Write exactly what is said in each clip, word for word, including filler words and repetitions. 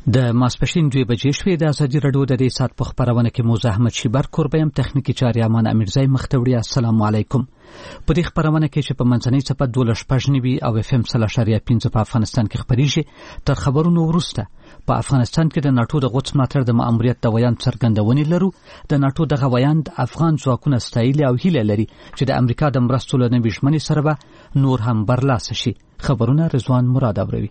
د ماسپښین دوه بجې شوې. د ازادي راډیو د دې سات په خبرونه کې موزه احمد شیبر کوربیم تخنیکی چاري امان امیرزای مختوړي. السلام علیکم. په دې خبرونه کې چې په منځنۍ صفه دوه شپږ نیوي او اف ام صلی شریعه پنځه په افغانستان کې خبريږي. تر خبرونو وروسته په افغانستان کې د ناتو د غوڅ ملاتړ د ماموریت د ویان څرګندونې لرو. د ناتو د غویان د افغان ځواکونو ستایل او هیله لري چې د امریکا د مرستو له نوي ژمنې سره به نور هم برلاسه شي. خبرونه رضوان مراد اوروي.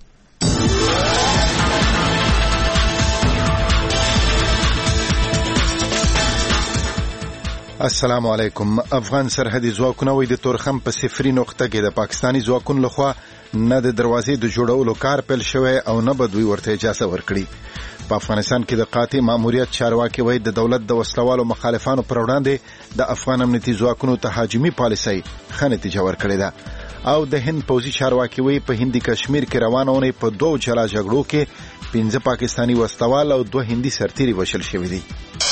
السلام علیکم. افغان سرحدي ځواکونه وایي د تورخم په صفري نقطه کې د پاکستاني ځواکونو لخوا نه د دروازې د جوړولو کار پیل شوی او نه به دوی ورته اجازه ورکړي. په افغانستان کې د قاطع ماموریت چارواکي وایي د دولت د وسلوالو مخالفانو پر وړاندې د افغان امنیتي ځواکونو تهاجمي پالیسۍ ښه نتیجه ورکړې ده. او د هند پوځي چارواکي وایي په هندي کشمیر کې روانه اونۍ په دوه جلا جګړو کې پنځه پاکستاني وسلوال او دوه هندي سرتیري وژل شوي دي.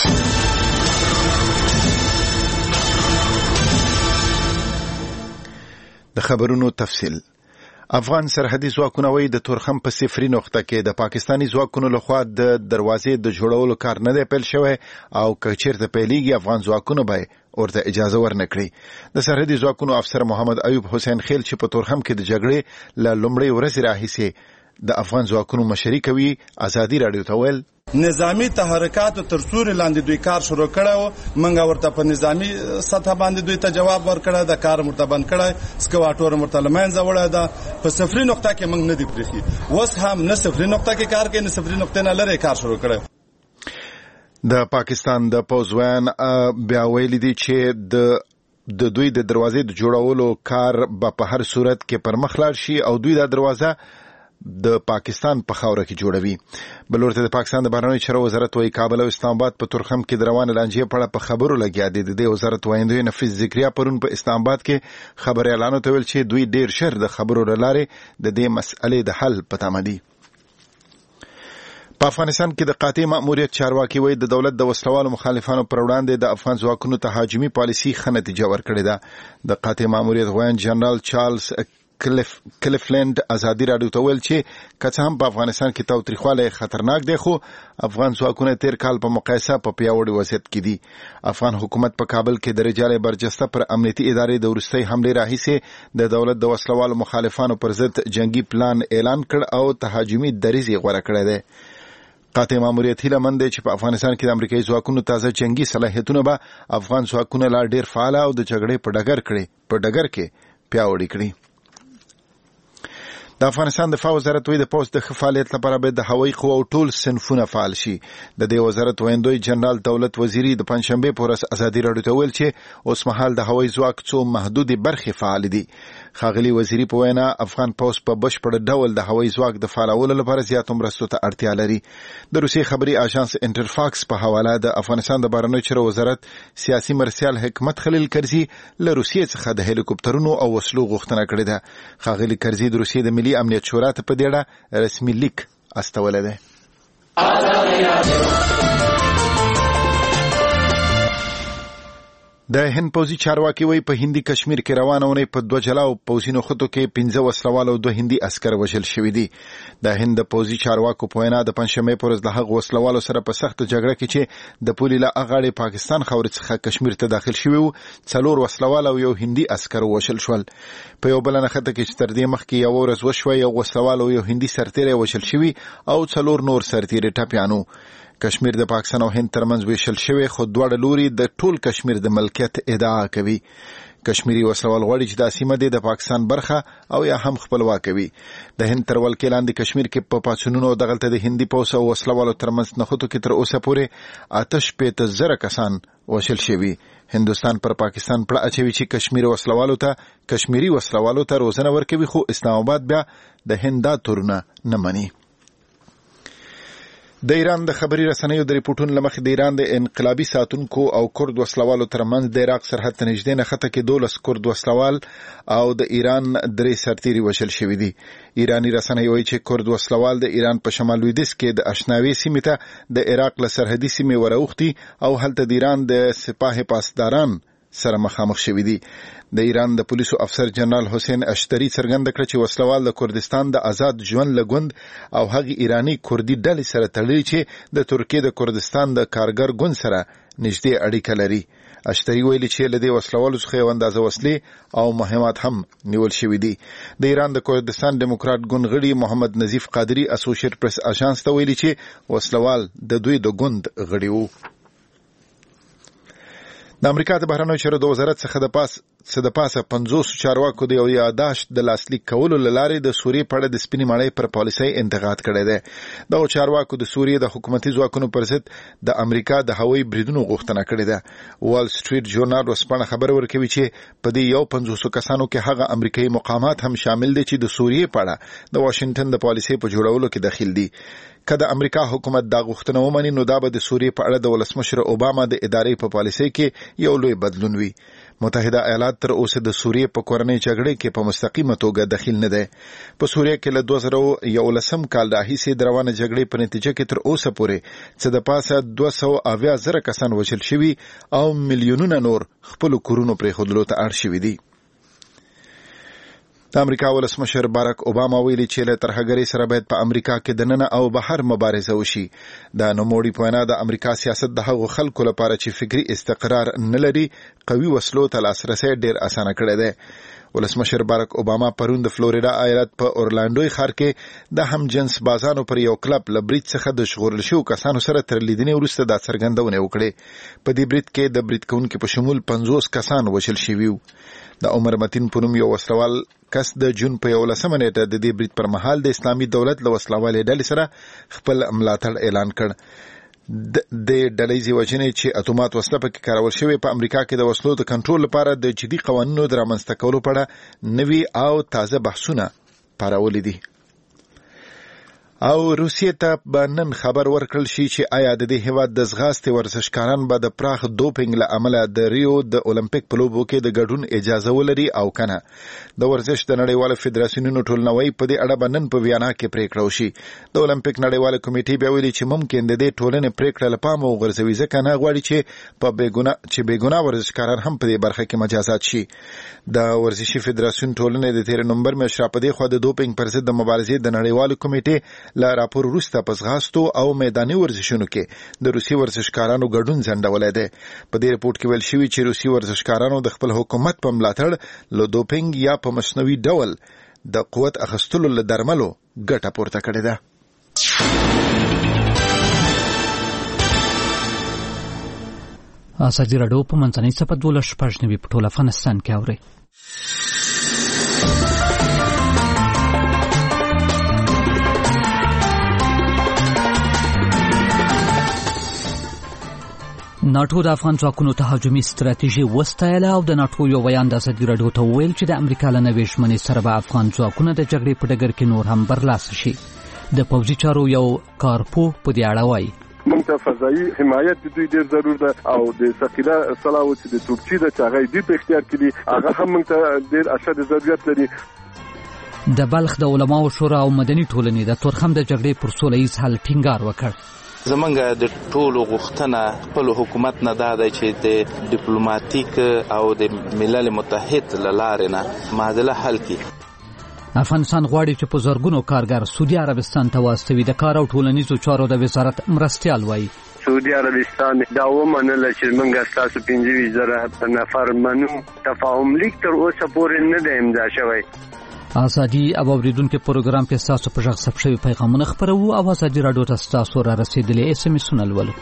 د خبرونو تفصیل. افغان سرحدي ځواکونه وایي د تورخم په صفري نقطه کې د پاکستاني ځواکونو لخوا د دروازې د جوړولو کار نه دی پیل شوی او که چیرته پیلیږي افغان ځواکونه به ورته اجازه ورنکړي. د سرحدي ځواکونو افسر محمد ایوب حسین خیل چې په تورخم کې د جګړې له لومړۍ ورځې راهیسې د افغان ځواکونو مشري کوي ازادي راډیو ته ویل نظامی تحرکاتو تر سوري لاندې دوی کار شروع کړو. منګه ورته په نظامی سطح باندې دوی ته جواب ورکړه، د کار مرتبن کړه، سکواټور مرتلمن زوړه ده. په صفري نقطه کې موږ نه دی پریخي، وس هم نه صفري نقطه کې کار کوي، نه صفري نقطه نه لري کار شروع کړه. د پاکستان د پوزوان بیا ویلي دي چې د د دوی د دروازې د جوړولو کار به په هر صورت کې پر مخ لاړ شي او دوی د دروازه د پاکستان په خاوره کې جوړوي. بل ورته د پاکستان د بهرنیو چارو وزارت وايي کابل او اسلام آباد په تورخم کې د روانه لانجې په اړه په خبرو لګیا دي. د دې وزارت وایندوی نفیس ذکریا پرون په اسلام آباد کې خبري اعلان وکړ چې دوی ډیر شر د خبرو لاره د دې مسئلې د حل په تمه دي. په افغانستان کې د قاطع ماموریت چارواکي وایي د دولت د وسلوالو مخالفانو پر وړاندې د افغان ځواکونو تهاجمي پالیسي ښه نتیجه ورکړې ده. د قاطع ماموریت غویان جنرال چارلز کلیف کلیفلند ازادي راډیو ته ویل چې که هم په افغانستان کې تاوتریخوالی خطرناک دی خو افغان ځواکونه تیر کال په مقایسه په پیاوړي وضعیت کې دي. افغان حکومت په کابل کې د رجال برجسته پر امنیتي ادارې د وروستۍ حملې راهیسې د دولت د وسلوالو مخالفانو پر ضد جنگي پلان اعلان کړ او تهاجمي دریځ یې غوره کړی دی. قاطع ماموریت هیله مند دی چې په افغانستان کې د امریکایي ځواکونو تازه جنگي صلاحیتونه به افغان ځواکونه لا ډیر فعال او د جګړې په ډګر کړي په ډګر کې پیاوړي کړي. د افغانستان دفاع وزارت وایي د پوځ د ښه فعالیت لپاره باید د هوایي قواو ټول صنفونه فعال شي. د دې وزارت ویندوی جنرال دولت وزیری د پنځشنبې په ورځ ازادي راډیو ته ویل چې اوس مهال د هوایي ځواک څو محدودې برخې فعال دي. ښاغلي وزیری په وینا افغان پوځ په بشپړ ډول د هوایي ځواک د فعالولو لپاره زیاتو مرستو ته اړتیا لري. د روسیې خبري اژانس انټرفاکس په حواله د افغانستان د بهرنیو چارو وزارت سیاسي مرسیال حکمت خلیل کرزي له روسیې څخه د هلیکوپټرونو او وسلو غوښتنه کړې ده. ښاغلي کرزي د روسیې د ملي امنیت شورا ته په دې اړه رسمي لیک استولی دی. د هند پوځي چارواکي وایي په هندي کشمیر کې روانه اونۍ په دوه جلاو پوځي نښتو کې پنځه وسلوال او دوه هندي عسکر وژل شوي دي. د هند د پوځي چارواکو په وینا د پنځشنبې په ورځ له هغو وسلوالو سره په سخته جګړه کې چې د پولې له اغاړې پاکستان خاورې څخه کشمیر ته داخل شوي وو څلور وسلوال او یو هندي عسکر وژل شول. په یو بله نښته کې چې تر دې مخکې یوه ورځ وشوه یو وسلوال او یو هندي سرتیری وژل شوي او څلور نور سرتیري ټپیانو. کشمیر د پاکستان او هند ترمنځ ویشل شوی خو دواړه لوري د ټول کشمیر د ملکیت ادعا کوي. کشمیری وسلوال غواړي چې د سیمه د پاکستان برخه او یا هم خپلواکي وي. د هند تر ولکې لاندې کشمیر کې په پاتونونو دغلته د هندي پوځ او وسلوالو ترمنځ نښتو کې تر اوسه پورې آتش پېته زره کسان وژل شوي. هندوستان پر پاکستان پړه اچوي چې کشمیر وسلوالو ته کشمیری وسلوالو ته روزنه ورکوي خو اسلام آباد بیا د هند دا تورونه نه مني. د ایران د خبري رسنیو د ریپورتونو لمخې د ایران د انقلابي ساتونکو او کرد وسلوالو ترمنځ د عراق سرحد ته نږدې نښته کې دولس کرد وسلوال او د ایران درې سرتیري وژل شوي دي. ایراني رسنۍ وایي چې کرد وسلوال د ایران په شمال لویدیځ کې د اشناوي سیمې ته د عراق له سرحدي سیمې وراوښتي او هلته د ایران د سپاه پاسداران سره مخامخ شوي دي. د ایران د پولیسو افسر جنرال حسین اشتری څرګنده کړه چې وسلوال د کردستان د آزاد ژوند لګوند او هغه ایرانی کردي ډلې سره تړلي چې د ترکیه د کردستان د کارګر ګوند سره نږدې اړیکه لري. اشتری ویلي چې لدې وسلوالو څخه یو اندازه وسلې او مهمات هم نیول شوي دي. د ایران د کردستان ډیموکرات ګوند غړي محمد نظیف قادری اسوسییټ پریس اژانس ته ویلي چې وسلوال د دوی د ګوند غړي وو. د امریکا د بهرنیو چارو د وزارت څخه د پاس څه د پاسه پنځوس چارواکو د یو یاداشت د لاسلیک کولو لارې د سوریې په اړه د سپینې ماڼۍ پر پالیسۍ انتقاد کړی دی. دغه چارواکو د سوریې د حکومتي ځواکونو پر ضد د امریکا د هوایي بریدونو غوښتنه کړې ده. وال سټریټ ژورنال ورسپانه خبر ورکوي چې په دې یو پنځوس کسانو کې هغه امریکایي مقامات هم شامل دي چې د سوریې په اړه د واشنگټن د پالیسۍ په جوړولو کې دخیل دي. که د امریکا حکومت دا غوښتنه ومني نو دا به د سوریې په اړه د ولسمشر اوباما د ادارې په پالیسۍ کې یو لوی بدلون وي. متحده ایالات تر اوسه د سوریې په کورنۍ جګړې کې په مستقیمه توګه دخیل نه دی. په سوریې کې له دوه زره یولسم کال راهیسې د روانه جګړې په نتیجه کې تر اوسه پورې څه د پاسه دوه سوه اویا زره کسان وژل شوي او میلیونونه نور خپلو کورونو پرېښودلو ته اړ شوي دي. د امریکا ولسمشر باراک اوباما ویلي چې له ترهګرۍ سره باید په امریکا کې دننه او بهر مبارزه وشي. د نوموړي په وینا د امریکا سیاست د هغو خلکو لپاره چې فکري استقرار نه لري قوي وسلو ته لاسرسی ډیر اسانه کړی دی. ولسمشر باراک اوباما پرون د فلوریدا ایالت په اورلاندوی ښار کې د هم جنس بازانو پر یو کلب له برید څخه د ژغورل شوو کسانو سره تر لیدنې وروسته دا څرګندونه وکړې. په دې برید کې د برید کوونکو په شمول پنځوس کسان وژل شوي وو. د عمر متین په نوم یو وسلوال کس د جون په یولسمه نیټه د دې برید پر مهال د اسلامي دولت له وسلوالې ډلې سره خپل ملاتړ اعلان کړ. د ډلې وجنې چې اتومات وسله پکې کارول شوی په امریکا کې د وسلو د کنټرول لپاره د جدي قوانینو د رامنځته کولو په اړه نوي او تازه بحثونه پارولي دي. او روسیې ته به نن خبر ورکړل شي چې آیا د دې هیواد د ځغاستې ورزشکاران به د پراخ دوپینګ له امله د ریو د اولمپیک په لوبو کې د ګډون اجازه ولري او کنه. د ورزش د نړیوالو فدراسیونونو ټولنوي په دې اړه به نن په ویانا کې پریکړه وشي. د اولمپیک نړیواله کمیټې بیا ویلي چې ممکن د دې ټولنې پریکړه له پامه وغورځوي ځکه نه غواړي چې په بېګناه چې بېګناه ورزشکاران هم په دې برخه کې مجازات شي. د ورزشي فدراسیون ټولنې د تیر نومبر میاشت را په دې خوا د دوپینګ پر ضد د مبارزې د نړیوالو کمیټې له راپور وروسته په ځغاستو او میداني ورزشونو کې د روسي ورزشکارانو ګډون ځنډولی دی. په دې رپورټ کې ویل شوي چې روسي ورزشکارانو د خپل حکومت په ملاتړ له دوپینګ یا په مصنوعي ډول د قوت اخیستلو له درملو ګټه پورته کړې ده. ازادي راډیو په منځنۍ څپه دولس شپږ نوي په ټول افغانستان کې اوري. ناټو د افغان ځواکونو ته هجومي ستراتیژي وستایله او د ناټو یو بیان د ازادي راډیو ته وویل چې د امریکا له نوې ژمنې سره به افغان ځواکونه د جګړې په ډګر کې نور هم برلاسه شي. د پوځي چارو یو کارپوه په دې اړه وایي موږ ته فضایي حمایت د دوی ډېر ضرور ده او د ثقيله صلاح چې د توپچي د چاغې دی په اختیار کې دي هغه هم موږ ته ډېر اشد ضرورت لري. د بلخ د علماو شورا او مدني ټولنې د تورخم د جګړې پر سوله ییز حل ټینګار وکړ. زمونږ د ټولو غوښتنه خپل حکومت نه دا دی چې د ډیپلوماټیک او د ملل متحد له لارې نه معادله حل کړي. افغانستان غواړي چې په زرګونو کارګر سعودي عربستان ته واستوي. د کار او ټولنیزو چارو د وزارت مرستیال وایي سعودي عربستان دا ومنله چې موږ ستاسو پنځه زره نفر منو. تفاهم لیک تر اوسه پورې نه دی امضا شوی. ازادي او اوریدونکو پروګرام کې تاسو په ژغ ثبت شوی پیغامونه خبرو او ازادي راډیو ته تاسو را رسیدلي اس ام اس ولولو.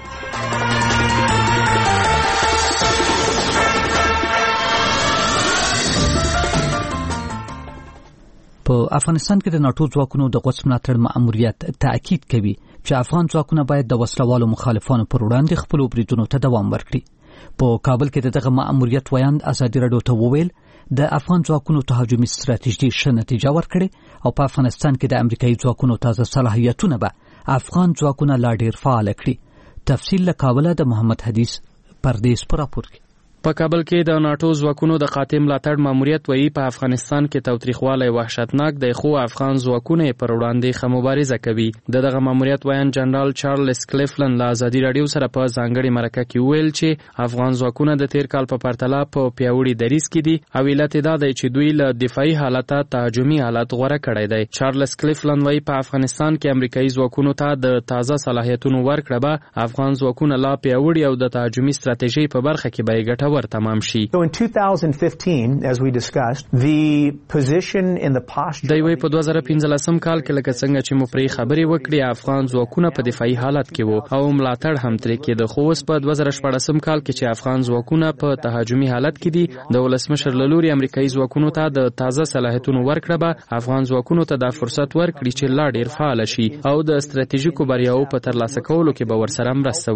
په افغانستان کې د ناټو ځواکونو د غوڅ ملاتړ مأموریت تاکید کوي چې افغان ځواکونه باید د وسلوالو مخالفانو پر وړاندې خپل بریدونو ته دوام ورکړي. په کابل کې دغه مأموریت ویاند ازادي راډیو ته وویل د افغان ځواکونو ته هجومي ستراتیژي ښه نتیجه ورکړې او په افغانستان کې د امریکایي ځواکونو تازه صلاحیتونه به افغان ځواکونه لا ډېر فعال کړي. تفصیل له کابل د محمد حدیث پردیس پر راپور کې. په کابل کې د ناتو ځواکونو د قاطع ملاتړ ماموریت وایي په افغانستان کې تاوتریخوالی وحشتناک دی، خو افغان ځواکونه پر وړاندې ښه مبارزه کوي. د دغه ماموریت وایان جنرال چارلز کلیفلن له ازادي راډیو سره په ځانګړي مرکه کې وویل چې افغان ځواکونه د تیر کال په پرتله په پیاوړي دریځ کې دي او علت یې دا دی چې دوی له دفاعي حالته تهاجمي حالت غوره کړی دی. چارلز کلیفلن وایي په افغانستان کې امریکایي ځواکونو ته د تازه صلاحیتونو ورکړه به افغان ځواکونه لا پیاوړي او د تهاجمي ستراتیژۍ په برخه کې به یې ګټه ور تمام شي. So in twenty fifteen, as we discussed, the position in the posture دوی په دوه زره پنځلسم کال کې لکه څنګه چې مو پرې خبرې وکړې افغان ځواکونه په دفاعي حالت کې وو او ملاتړ هم ترې کېده، خو اوس په دوه زره شپاړسم کال کې چې افغان ځواکونه په تهاجمي حالت کې دي د ولسمشر له لوري امریکایي ځواکونو ته د تازه صلاحیتونو ورکړه به افغان ځواکونو ته دا فرصت ورکړي چې لا ډېر فعال شي او د ستراتیژیکو بریاوو په ترلاسه کولو کې به ورسره مرسته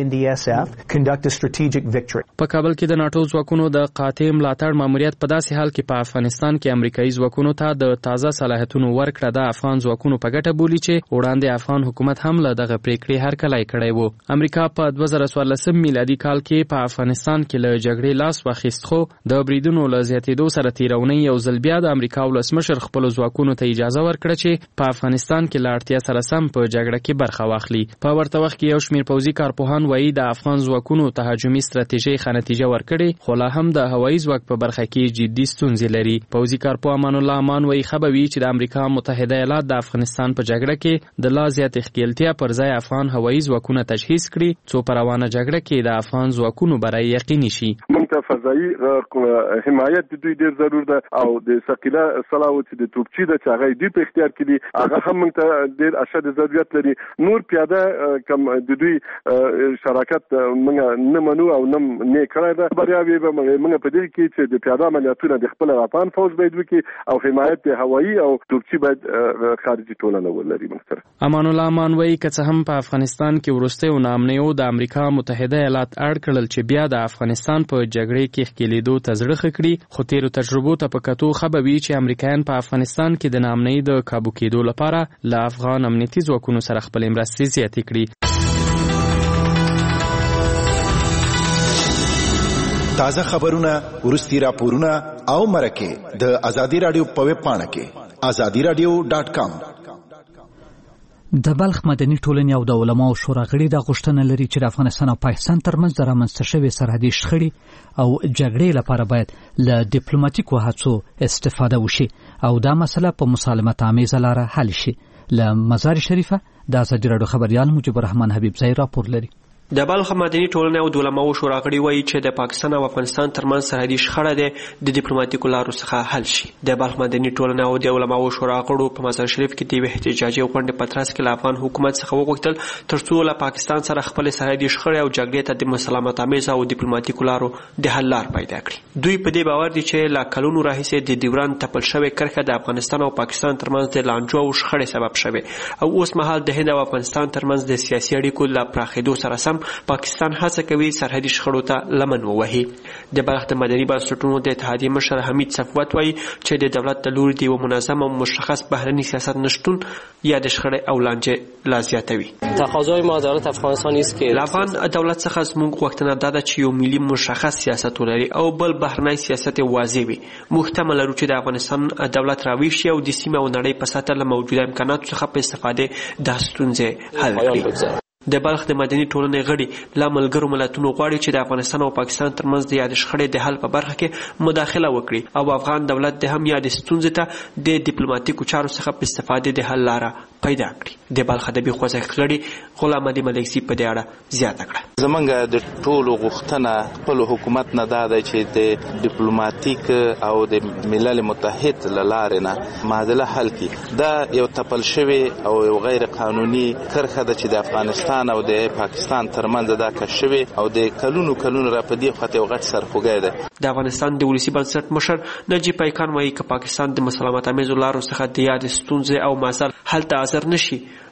وکړي. په کابل کې د ناتو ځواکونو د قاطع ملاتړ ماموریت په داسې حال کې په افغانستان کې امریکایي ځواکونو ته د تازه صلاحیتونو ورکړه د افغان ځواکونو په ګټه بولي چې وړاندې افغان حکومت هم له دغه پریکړې هرکلی کړی وو. امریکا په دوه زره څوارلسم میلادي کال کې په افغانستان کې له جګړې لاس واخیست، خو د بریدونو له زیاتېدو سره تیرونی یو ځل بیا د امریکا ولسمشر خپلو ځواکونو ته اجازه ورکړه چې په افغانستان کې له اړتیا سره سم په جګړه کې برخه واخلي. په ورته وخت کې یو شمېر پوځي کارپوهان وایي د افغان ځواکونو تهاجمي ستراتیژۍ ښه نتیجه ورکړې، خو لا هم د هوایي ځواک په برخه کې جدي ستونزې لري. پوځي کارپوه امان الله امان وایي ښه به وي چې د امریکا متحده ایالات د افغانستان په جګړه کې د لا زیاتې ښکېلتیا پر ځای افغان هوایي ځواکونه تجهیز کړي څو په روانه جګړه کې د افغان ځواکونو بری یقیني شي. موږ ته فضایي حمایت د دوی ډېر ضرور ده او د ثقيله سلاح چې د توپچي د چې هغه دوی په اختیار کې دي هغه هم موږ ته ډېر اشد ضرورت لري. نور پیاده کم د دوی شراکت موږ نه منو او نه نه کړی ده. بریاوي به موږ په دې کې چې د پیاده عملیاتونه د خپل افغان فوج باید وکړي او حمایت د هوایي او توپچي باید خارجي ټولنه ولري. موږ امان الله امان وایي که څه هم په افغانستان کې وروستیو نامنیو د امریکا متحده ایالات اړ کړل چې بیا د افغانستان په جګړې کې ښکېلېدو ته زړه ښه کړي، خو تیرو تجربو ته په کتو ښه به وي چې امریکایان په افغانستان کې د نامنۍ د کابو کېدو لپاره له افغان امنیتي ځواکونو سره خپلې مرستې زیاتې کړي. تازه خبرونه، ورستي راپورونه او مرکه د ازادي راډیو په ویب پاڼه کې ازادي راډیو ډاټ کام. د بلخ مدني ټولنې او د علماو شورا غړي د غوښتنه لري چې د افغانستان او پاکستان ترمنځ د رامنځته شوې سرحدي شخړې او جګړې لپاره باید له ډیپلوماټیکو هڅو استفاده وشي او دا مسله په مسالمت آمیزه لاره حل شي. له مزار شریفه د ازادي راډیو خبريال مجيب الرحمن حبیب زئی راپور لري. د بلخ مدني ټولنې او د علماو شورا غړي وایي چې د پاکستان او افغانستان ترمنځ سرحدي شخړه د ډیپلوماټیکو لارو څخه حل شي. د بلخ مدني ټولنې او د علماو شورا غړو په مزار شریف کې د احتجاجي غونډې په ترڅ کې له افغان حکومت څخه وغوښتل ترڅو له پاکستان سره خپل سرحدي شخړې او جګړې ته د مسالمت آمیزه او ډیپلوماټیکو لارو د حل لار پیدا کړي. دوی په دې باور دي چې لا کلونو راهیسې د ډیورند تپل شوې کرښه د افغانستان او پاکستان ترمنځ د لانجو او شخړې سبب شوې او اوس مهال د هند او افغانستان ترمنځ د سیاسي اړیکو له پراخېدو سره سم پاکستان هڅه کوي سرحدي شخړو ته لمن ووهي. د بلخ د مدني بنسټونو د اتحادیې مشر حمید صفوت وایي چې د دولت د لوري د یو منظم او مشخص بهرني سیاست نشتون یا د شخړې او لانجې لا زیاتوي. تقاضای ما دولت افغانستان است که له افغان دولت څخه زموږ غوښتنه دا ده چې یو ملي مشخص سیاست ولري او بل بهرنی سیاست واضح وي. موږ تمه لرو چې د افغانستان دولت راویښ شي او د سیمې او نړۍ په سطح له موجوده امکاناتو څخه په استفادې د ستونزې حل کړي. د بلخ د مدني ټولنې غړي لا ملګرو ملتونو غواړي چې د افغانستان او پاکستان ترمنځ د یاد شخړې د حل په برخه کې مداخله وکړي او افغان دولت د هم یاد ستونزې ته د ډیپلوماټیکو چارو څخه په استفادې د حل لاره پیدا کړي. د بلخ ادبي خوځښت غړي غلام علي ملکزي په دې اړه زیاته کړه. زمونږ د ټولو غوښتنه خپل حکومت نه دا ده چې د ډیپلوماټیک او د ملل متحد له لارې نه معادله حل کړي. دا یو تپل شوی او یو غیر قانوني کرښه ده چې د افغانستان او د پاکستان ترمنځ دا کش شوی او د کلونو کلونو را په دې خاطر غټ سرخوږی ده. د افغانستان د ولسی بنسټ مشر نجیب پیکان وایي چې پاکستان د مسالمت آمیزو لارو څخه د یاد ستونزې او مسایل حل ته حاضر نشي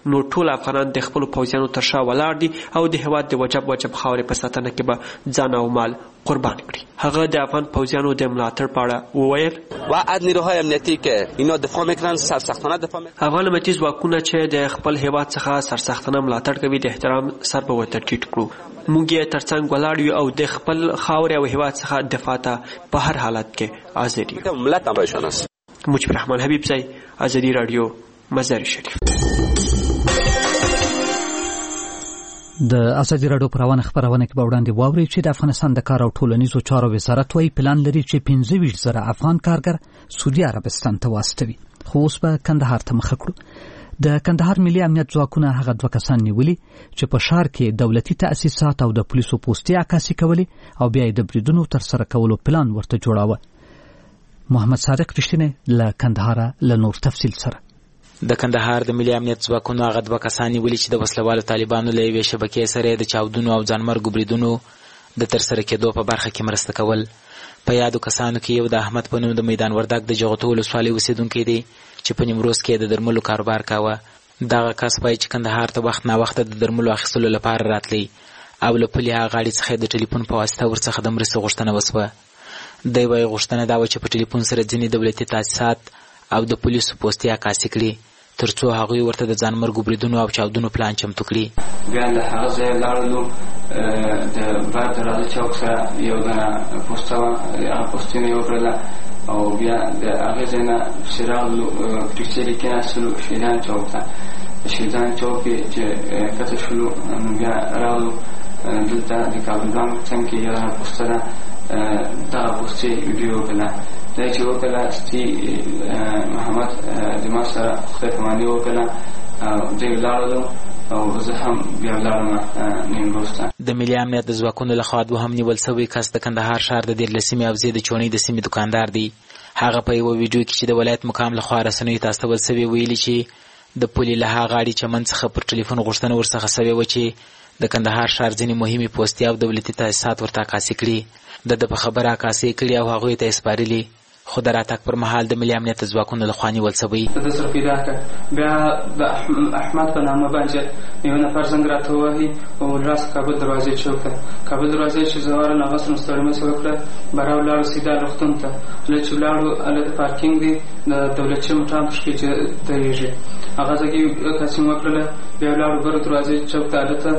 نو ټول افغانان د خپل پوځیانو تر شا ولاړ دي او د هیواد د وجب وجب خاورې په ساتنه کې به ځان او مال قربان کړي. هغه د افغان پوځیانو د ملاتړ په اړه وویل و از نیروهای امنیتی که اینا دفاع میکنن سرسختانه دفاع میکنن. افغان امنیتي ځواکونه چې د خپل هیواد څخه سرسختانه ملاتړ کوي د احترام سر په ورته ټیټ کړو. موږ یې ترڅنګ ولاړ یو او د خپل خاورې او هیواد څخه دفاع ته په هر حالت کې حاضر یو. ملت هم بهشون است. مجيب الرحمن حبیب زئی، ازادي رادیو، مزار شریف. د ازادي رادیو پروانه خبرونه کې به وړاندې واوري چې د افغانستان د کار او ټولنیزو چارو وزارت وايي پلان لري چې پنځه ویشت زره افغان کارګر سعودي عربستان ته واستوي. خو اوس به کندهار ته مخ کړو. د کندهار ملي امنیت ځواکونه هغه دوه کسان نیولي چې په ښار کې دولتي تأسیسات او د پولیسو پوستې عکاسي کولې او بیا یې د بریدونو ترسره کولو پلان ورته جوړاوه. محمد صادق رښتینی له کندهاره له نور تفصیل سره. د کندهار د ملي امنیت ځواکونو هغه دوه کسان نیولي چې د وسلوالو طالبانو له یوې شبکې سره د چاودنو او ځانمرګو بریدونو د ترسره کېدو په برخه کې مرسته کول. په یادو کسانو کې یو د احمد په نوم د میدان وردګ د جغتو ولسوالۍ اوسېدونکی دی چې په نیمروز کې د درملو کاروبار کاوه. دغه کس وایي چې کندهار ته وخت ناوخته د درملو اخیستلو لپاره راتلی او له پلي هغه غاړې څخه د ټلیفون په واسطه ورڅخه د مرستې غوښتنه وسوه. دی وایي غوښتنه دا وه چې په ټلیفون سره ځینې دولتي تاسیسات او د پولیسو پوستې عکاسي کړي تر څو هغوی ورته د ځانمرګو بریدونو او چاودنو پلان چمتو کړي. بیا له هغه ځایه لاړلو د بعد د راځه چوک سره یو دانه پوسته وه، هغه پوستې نه یې وکړله او بیا د هغې ځای نه پسې راغلو ټکسي کې کېناستلو شهیدان چوک ته. شهیدان چوک کې چې کته شولو بیا راغلو دلته د کابل بانک څنګ کې یو دانه پوسته ده، دغه پوستې ویډیو وکړله. دا چې وکړله سټي محمد د ما سره خدای پاماني وکړله او دوی ولاړلو او زه هم بیا ولاړم نیمروز ته. د ملي امنیت د ځواکونو لخوا دوهم نیول سوی کس د کندهار ښار د دیرلسمې حوزې د چونۍ د سیمې دوکاندار دی. هغه په یوه ویډیو کې چې د ولایت مقام لخوا رسنیو ته استول سوی ویلي چې د پولي له هغه غاړې چمن څخه پر ټلیفون غوښتنه ورڅخه سوې وه چې د کندهار ښار ځینې مهمې پوستې او دولتي تاسیسات ورته عکاسي کړي. د ده په خبره عکاسي کړي او هغوی ته یې سپارلي، خو د راتګ پر مهال د ملي امنیت ځواکونو لخوا نیول سوی. د ده سره پیدا کړه. بیا د احمد په نامه باندې یو نفر زنګ راته ووهي او راست کابل دروازې چوک ته. کابل دروازې چې زه ورغلم هغه سره ستړی مې وکړه، باره ولاړو سیده روغتون ته. کله چې ولاړو هلته پارکینګ دی د دولتي موټرانو پشکې چې درېږي، هغه ځای کې عکاسي مې وکړله. بیا ولاړو بره دروازې چوک ته، هلته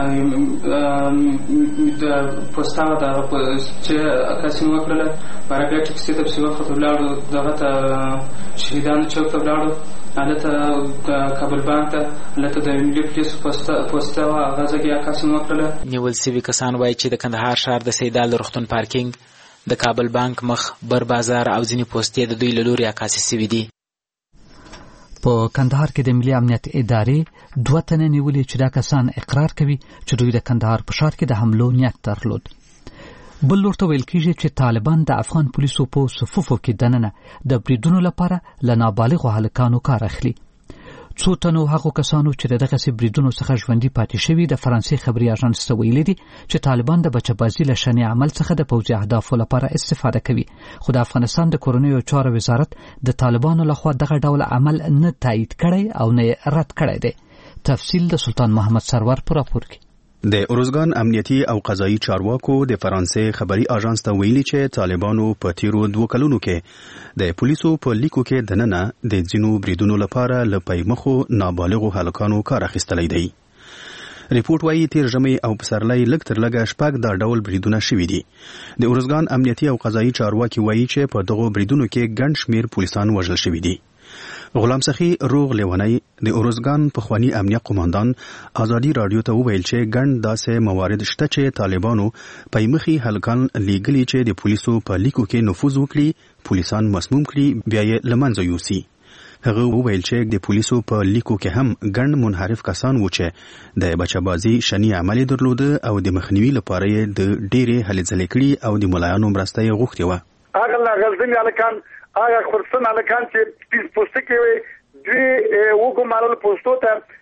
د پوسته وه د هغه چې عکاسي مې وکړله. باره بیا ټکسي ته پسې وخته ولاړو دغه ته شهیدانو چوک ته ولاړو، هلته د کابل بانک ته، هلته د ملي پولیسو پوسته وه، هغه ځای کې عکاسي مې وکړله. نیول سوي کسان وایي چې د کندهار ښار د سیدال د روغتون پارکینګ، د کابل بانک مخ، بر بازار او ځینې پوستې د دوی له لورې عکاسي سوي دي. په کندهار کې د ملي امنیت ادارې دوه تنه نیولي چې دا کسان اقرار کوي چې دوی د کندهار په ښار کې د حملو نیت درلود. بل لور ته ویل کېږي چې طالبان د افغان پولیسو په صفوفو کې دننه د بریدونو لپاره له نابالغو هلکانو کار اخلي. څو تنو هغو کسانو چې د دغسې بریدونو څخه ژوندي پاتې شوي د فرانسې خبري اژانس ته ویلي دي چې طالبان د بچه‌بازي له شنې عمل څخه د پوځي اهدافو لپاره استفاده کوي. خو د افغانستان د کورنیو چارو وزارت د طالبانو لخوا دغه ډول عمل نه تایید کړی او نه رد کړی دی. تفصیل د سلطان محمد سرور په راپور کې. د اروزګان امنیتي او قضایي چارواکو د فرانسې خبري اژانس ته ویلي چې طالبانو په تیرو دوه کلونو کې د پولیسو په لیکو کې دننه د ځینو بریدونو لپاره له پیمخو نابالغو هلکانو کار اخیستلی دی. ریپورت وایي تیر ژمی او پسرلی لږ تر لږه شپږ دا ډول بریدونه شوي دي. د اروزګان امنیتي او قضایي چارواکي وایي چې په دغو بریدونو کې ګڼ شمیر پولیسان وژل شوي دي. غلام سخی روغ لیونی د اروزګان پخوانی امنیت قوماندان ازادي رادیو ته وویل چې ګڼ داسې موارد شته چې طالبانو پیمخي هلکان لیږلي چې د پولیسو په لیکو کې نفوذ وکړي، پولیسان مسموم کړي، بیا یې له منځه یوسي. هغه وویل چې د پولیسو په لیکو کې هم ګڼ منحرف کسان و چې د بچه‌بازي شنی عمل درلوده او د مخنیوي لپاره یې د ډېرې هلې ځلې کړي او د ملایانو مرسته یې غوښتې وه. هغه غلطي هلکان هغه خرسن هلکان چې پیس پوسته کې وي دوی وګمارل پوسټو ته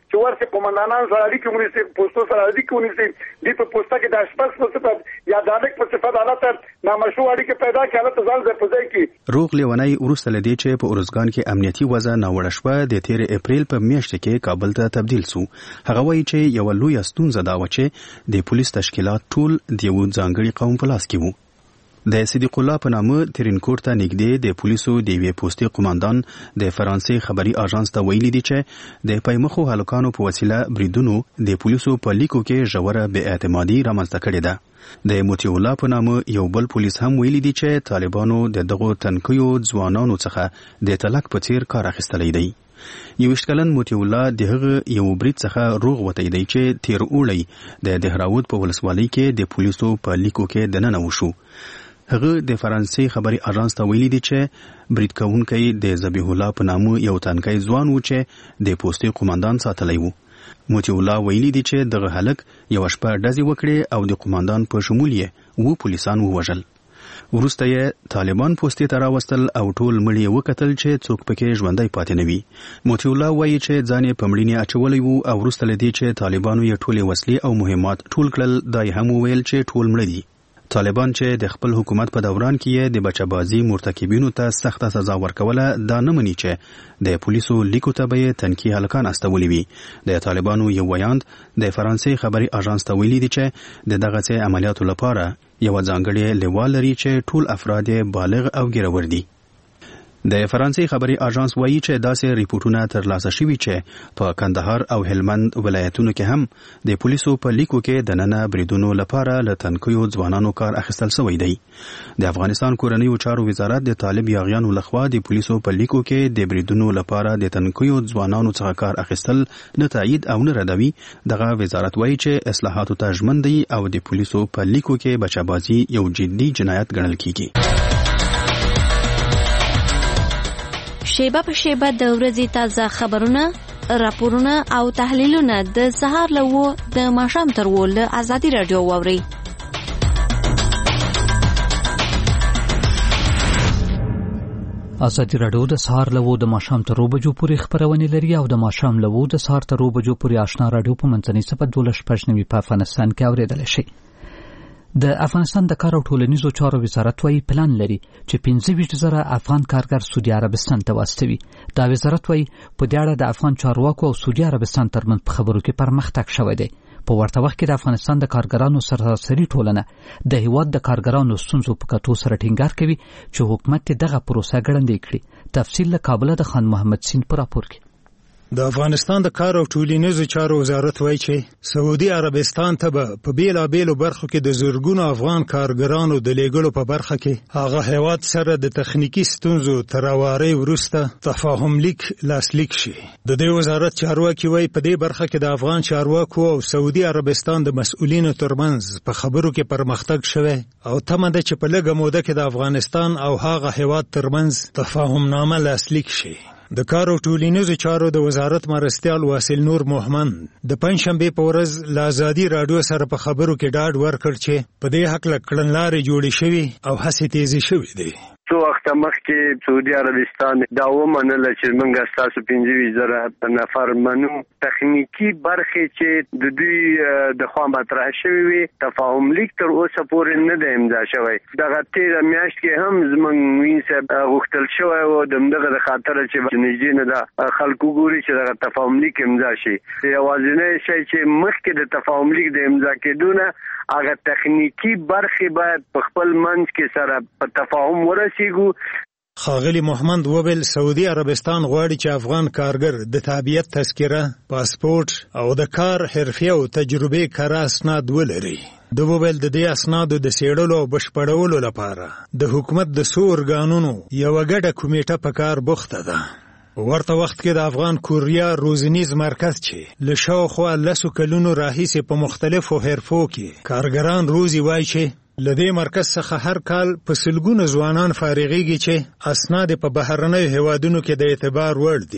چې ورته قومندانان سره اړیکې ونیسي پوسټو سره اړیکې ونیسي دې په پوسټه کې د اشپز په صفت یا د هلک په صفت حالت نامشروع اړیکې پیدا کړي حالت ځان ځای په ځای کړي. روغ لیونی وروسته له دې چې په ارزګان کې امنیتي وضع ناوړه شوه د تیر اپریل په میاشت کې کابل ته تبدیل سو. هغه وایي چې یو لوی ستونزه دا و چې د پولیس تشکیلات ټول د یو ځانګړي قوم په لاس کې وو. د صدیق الله په نامه ترینکوټ ته نږدې د پولیسو د یوې پوستې قوماندان د فرانسې خبري اژانس ته ویلي دي چې د پیمخو هلکانو په وسیله بریدونو د پولیسو په لیکو کې ژوره بې اعتمادي رامنځته کړې ده. د موتی الله په نامه یو بل پولیس هم ویلي دي چې طالبانو د دغو تنکیو ځوانانو څخه د تلک په څیر کار اخیستلی دی. یوویشت کلن موتی الله د هغه یو برید څخه روغ وتی دی چې تیر اوړی د دهراود په ولسوالۍ کې د پولیسو په لیکو کې دننه وشو. هغه د فرانسې خبري اژانس ته ویلي دي چې برید کوونکی د ذبیح الله په نامه یو تنکی ځوان و چې د پوستې قوماندان ساتلی و. موتی الله ویلي دي چې دغه هلک یو شپه ډزې وکړې او د قوماندان په شمول یې و پولیسان ووژل. وروسته یې طالبان پوستې ته راوستل او ټول مړي وکتل چې څوک پکې ژوندی پاتې نه وي. موتی الله وایي چې ځان یې په مړینې اچولی و او وروسته له دې چې طالبانو یې ټولې وسلې او مهمات ټول کړل دا یې هم وویل چې ټول مړه دي. طالبان چې د خپل حکومت په دوران کې یې د بچه‌بازي مرتکبینو ته سخته سزا ورکوله دا نه مني چې د پولیسو لیکو ته به یې تنکي هلکان استولي وي. د طالبانو یو ویاند د فرانسې خبري اژانس ته ویلي دي چې د دغه عملیاتو لپاره یو ځانګړی لیوال لري چې ټول افراد بالغ او ګیرور دي. د فرانسې خبري اژانس وایي چې داسې ریپورتونه ترلاسه شوي چې په کندهار او هلمند ولایتونو کې هم د پولیسو په لیکو کې د ننه بریدونو لپاره له تنکیو ځوانانو کار اخیستل شوی دی. د افغانستان کورنیو چارو وزارت د طالب یاغیانو لخوا د پولیسو په لیکو کې د بریدونو لپاره د تنکیو ځوانانو څخه کار اخیستل نه تایید او نه ردوي. دغه وزارت وایي چې اصلاحاتو ته ژمن دی او د پولیسو په لیکو کې بچه‌بازي یو جدي جنایت ګڼل کیږي. شیبه په شیبه د ورځې تازه خبرونه، راپورونه او تحلیلونه د سهار له وو د ماښام تر وو له ازادي رادیو واوري. ازادي رادیو د سهار له وو د ماښام تر وو بجو پورې خبرونه لري او د ماښام له وو د سهار تر وو بجو پورې آشنا رادیو په منځنۍ سپه دولس پښنوي په افغانستان کې اوریدل شي. د افغانستان د کار او ټولنیزو چارو وزارت وايي پلان لري چې پنځه ویشت زره افغان کارګر سعودي عربستان ته واستوي. دا وزارت وايي په دې اړه د افغان چارواکو او سعودي عربستان ترمنځ په خبرو کې پرمختګ شوی دی. په ورته وخت کې د افغانستان د کارګرانو سراسري ټولنه د هیواد د کارګرانو ستونزو په کتو سره ټینګار کوي چې حکومت دغه پروسه ګړندۍ کړي. تفصیل له کابل د خان محمد سین پر راپور کې. د افغانستان د کار او ټولنیزو چارو وزارت وایي چې سعودي عربستان ته به په بیلابیلو برخو کې د زرګونو افغان کارګرانو د لیږلو په برخه کې هغه هیواد سره د تخنیکی ستونزو تر اواري وروسته تفاهم لیک لاسلیک شي. د دې وزارت چارواکي وایي په دې برخه کې د افغان چارواکو او سعودي عربستان د مسؤلینو ترمنځ په خبرو کې پرمختګ شوی او تمه ده چې په لږه موده کې د افغانستان او هغه هیواد ترمنځ تفاهم نامه لاسلیک شي. د کار او ټولنیزو چارو د وزارت مرستیال واصل نور محمد د پنځشنبه په ورځ له ازادي رادیو سره په خبرو کې ډاډ ورکړ چې په دې حق له کړنلارې جوړې شوي او هڅې تیزې شوې دي. څو وخت مخکې سعودي عربستان دا ومنله چې موږ ستاسو پنځه ویشت زره نفر منو تخنیکی برخې چې د دوی د خوا مطرح شوي وي تفاهم لیک تر اوسه پورې نه دی امضا شوی. دغه تېره میاشت کې هم زموږ وین صاحب غوښتل شوی و د همدغه د خاطره چې نږدې نه د خلکو ګوري چې دغه تفاهم لیک امضا شي. یوازینی شی چې مخکې د تفاهم لیک د امضا کېدو نه هغه تخنیکی برخې باید په خپل منځ کې سره په تفاهم ورسیږي. خاغلی محمد وویل سعودي عربستان غواړي چې افغان کارګر د تابعیت تذکره، پاسپورت او د کار حرفه او تجربه کار اسناد ولري. د وویل د دې اسنادو د سیړلو او بشپړولو لپاره د حکومت د څو ارګانونو یو ګډه کمیټه په کار بوخته ده. ورته وخت کې د افغان کوریا روزنیز مرکز چې له شاوخوا لسو کلونو راهیسې په مختلفو حرفو کې کارګران روزي وایي چې له دې مرکز څخه هر کال په سلګونو ځوانان فارغېږي چې اسناد په بهرنیو هیوادونو کې د اعتبار وړ دي.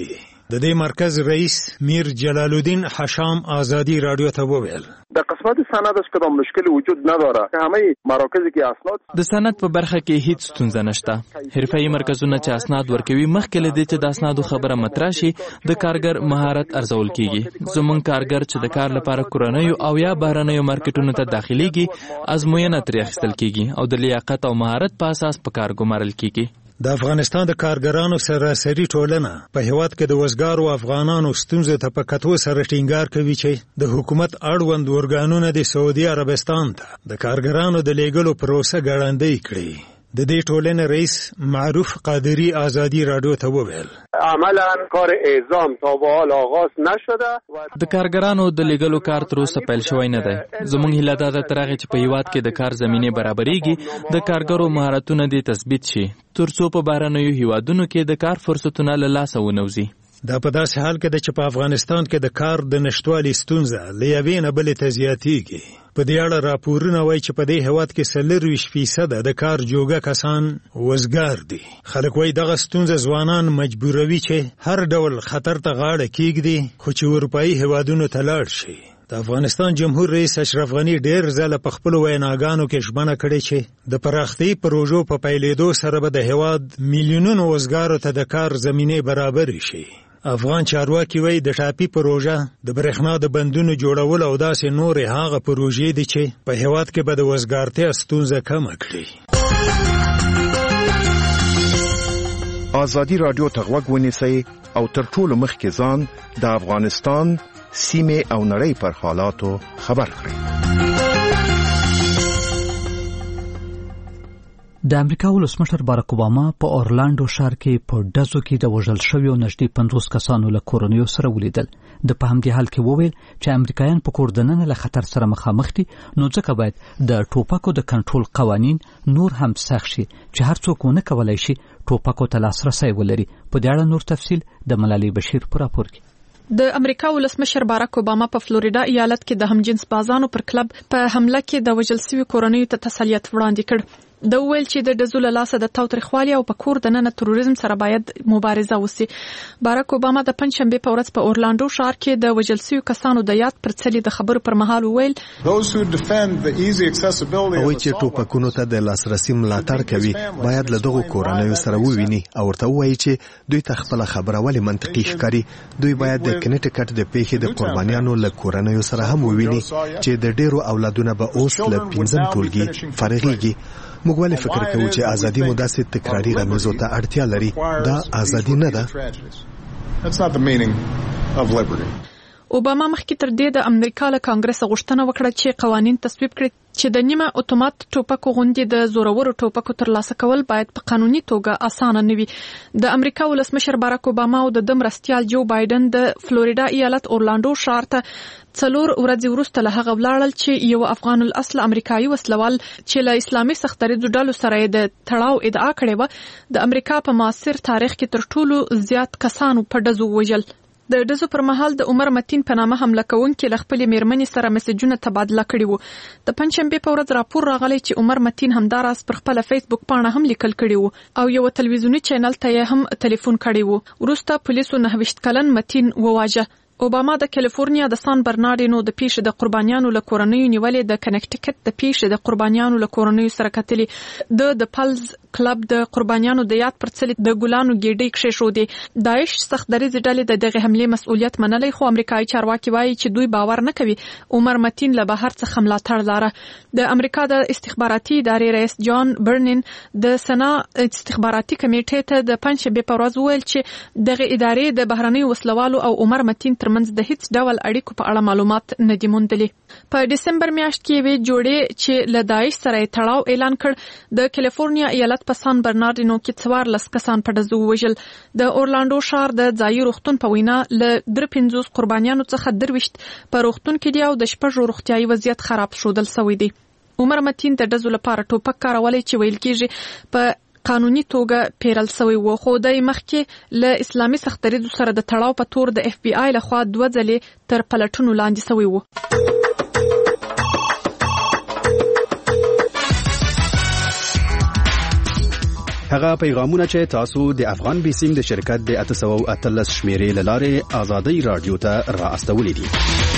د دې مرکز رئیس میر جلال الدین حشام آزادی رادیو ته وویل د قسمت سند است که مشکل وجود نداره که همه مراکزی که اسناد د سند په برخه کې هیڅ ستونزه نشته. حرفه‌ای مرکزونه چې اسناد ورکوي مخکې له دې چې د اسنادو خبره مطرح شي د کارګر مهارت ارزول کیږي. زمونږ کارګر چې د کار لپاره کورنیو او یا بهرنیو مارکیټونو ته داخليږي ازموینه ترې اخیستل کیږي او د لیاقت او مهارت په اساس په کار ګمارل کیږي. د افغانستان د کارګرانو سراسري ټولنه په هیواد کې د وزګارو افغانانو ستونزې ته په کتو سره ټینګار کوي چې د حکومت اړوند ارګانونه د سعودي عربستان ته د کارګرانو د لیږلو پروسه ګړندۍ کړي. د دې ټولنې رئیس معروف قادری آزادی رادیو ته وویل عملا کار اعزام تا به حال آغاز نشده. د کارګرانو د لیږلو کار تر اوسه پیل شوی نه دی. زموږ هیله دا ده تر هغې چې په هیواد کې د کار زمینې برابرېږي د کارګرو مهارتونه دې تثبیت شي تر څو په بهرنیو هیوادونو کې د کار فرصتونه له لاسه ونوځي. دا په داسې حال کې ده چې په افغانستان کې د کار د نشتوالي ستونزه له یوې نه بلې ته زیاتېږي. په دې اړه راپورونه وایي چې په دې هیواد کې څلرویشت فیصده د کار جوګه کسان وزګار دي. خلک وایي دغه ستونزه ځوانان مجبوروي چې هر ډول خطر ته غاړه کېږدي خو چې اروپایي هیوادونو ته لاړ شي. د افغانستان جمهور رئیس اشرف غنی ډیر ځله په خپلو ویناګانو کې ژمنه کړې چې د پراختیايي پروژو په پیلېدو سره به د هیواد میلیونونو وزګارو ته د کار زمینې برابر شي. افغان چارواکي وایي د ټاپي پروژه د برېښنا د بندونو جوړول او داسې نورې هغه پروژې دي چې په هیواد کې به د وزګارتیا ستونزه کمه کړي. آزادی رادیو ته غوږ ونیسئ او تر ټولو مخکې ځان د افغانستان سیمې او نړۍ پر حالاتو خبر کړئ. د امریکا ولسمشر باراک اوباما په اورلاندو ښار کې په ډزو کې د وژل شویو نږدې پنځوس کسانو له کورنیو سره ولیدل. د په همدې حال کې وویل چې امریکایان په کور دننه له خطر سره مخامخ دي نو ځکه باید د ټوپکو د کنټرول قوانین نور هم سخت شي چې هر څوک ونه کولای شي ټوپکو ته لاسرسی ولري. په دې اړه نور تفصیل د ملالۍ بشیر په راپور کې. د امریکا ولسمشر باراک اوباما په فلوریدا ایالت کې د همجنس بازانو پر کلب په حمله کې د وژل شویو کورنیو ته تسلیت وړاندې کړ. د ویل چې د دزول لاسه د تاوتریخوالي او په کور دننه تروریزم سره باید مبارزه وسی. باراک اوباما د پنځشنبه په ورځ په اورلاندو ښار کې د وژل شویو کسانو د یاد پر څلي د خبرو پر مهال ویل او چې ټوپکونو ته د لاسرسي ملاتړ کوي باید له دغو کورنیو سره وویني او ورته وایي چې دوی ته خپل خبره ولې منطقي ښکاري. دوی باید د کنیټیکټ د پیښې د قربانیانو له کورنیو سره هم وویني چې د ډیرو اولادونه به اوس له پنځم ټولګي فارغيږي. موږ ولې فکر کوو چې ازادي مو داسې تکراري رمزو ته اړتیا لري؟ دا ازادي نه ده. اوباما مخکې تر دې د امریکا له کانګرس غوښتنه وکړه چې قوانین تصویب کړي چې د نیمه اتومات ټوپکو غوندې د زورورو ټوپکو ترلاسه کول باید په قانوني توګه اسانه نه وي. د امریکا ولسمشر باراک اوباما او د مرستیال جو بایدن د فلوریدا ایالت اورلاندو ښار ته څلور ورځې وروسته له هغه ولاړل چې یو افغان الاصل امریکایي وسلوال چې له اسلامي سختدریځو ډلو سره د تړاو ادعا کړې و د امریکا په معاصر تاریخ کې تر ټولو زیات کسانو په ډزو وژل. د ډزو پر مهال د عمر متین په نامه حمله کوونکي له خپلې میرمنې سره میسجونه تبادله کړي وو. د پنځشنبه په ورځ راپور راغلی چې عمر متین همداراز پر خپل فیسبوک پاڼه هم لیکل کړي وو او یو تلویزیونی چینل ته یې هم ټلیفون کړی وو. وروسته پولیسو نهه ویشت کلن متین وواژه. اوباما د کالیفورنیا د سان برنارډینو د پیښې د قربانیانو له کورنیو نیولې د کنیکټیکټ د پیښې د قربانیانو له کورنیو سره کتلي. د د پلز کلب د قربانیانو د یاد پر څلي د ګلانو ګېډۍ کښېښودې. داعش سختدریځې ډلې د دغه حملې مسؤلیت منلی خو امریکایي چارواکي وایي چې دوی باور نه کوي عمر متین له بهر څخه ملاتړ لاره. د امریکا د استخباراتي ادارې رئیس جان برنن د سنا استخباراتي کمیټې ته د پنځشنبه په ورځ وویل چې دغه ادارې د بهرنیو وسلوالو او عمر متین ترمنځ د هیڅ ډول اړیکو په اړه معلومات نه دي موندلي. په دسمبر میاشت کې وی جوړې چې له داعش سره تړاو اعلان کړ. د کالیفورنیا ایالت په سان برنارډینو کې څوارلس کسان په ډزو وژل. د اورلاندو ښار د ځایي روغتون په وینا له درې پنځوس قربانیانو څخه درویشت په روغتون کې دي او د شپږو روغتیايي وضعیت خراب شودل سوی دی. عمر متین د ډزو لپاره ټوپک کارولی چې ویل کېږي په قانوني توګه پیرل سوی و خو د مخکې له اسلامي سختدریځو سره د تړاو په تور د اف بی آی لخوا دوه ځلې تر پلټونو لاندې سوی و. هغه پیغامونه چې تاسو د افغان بیسیم د شرکت د اته سوه او اتلس شمیرې له لارې آزادۍ رادیو ته را استولې دي.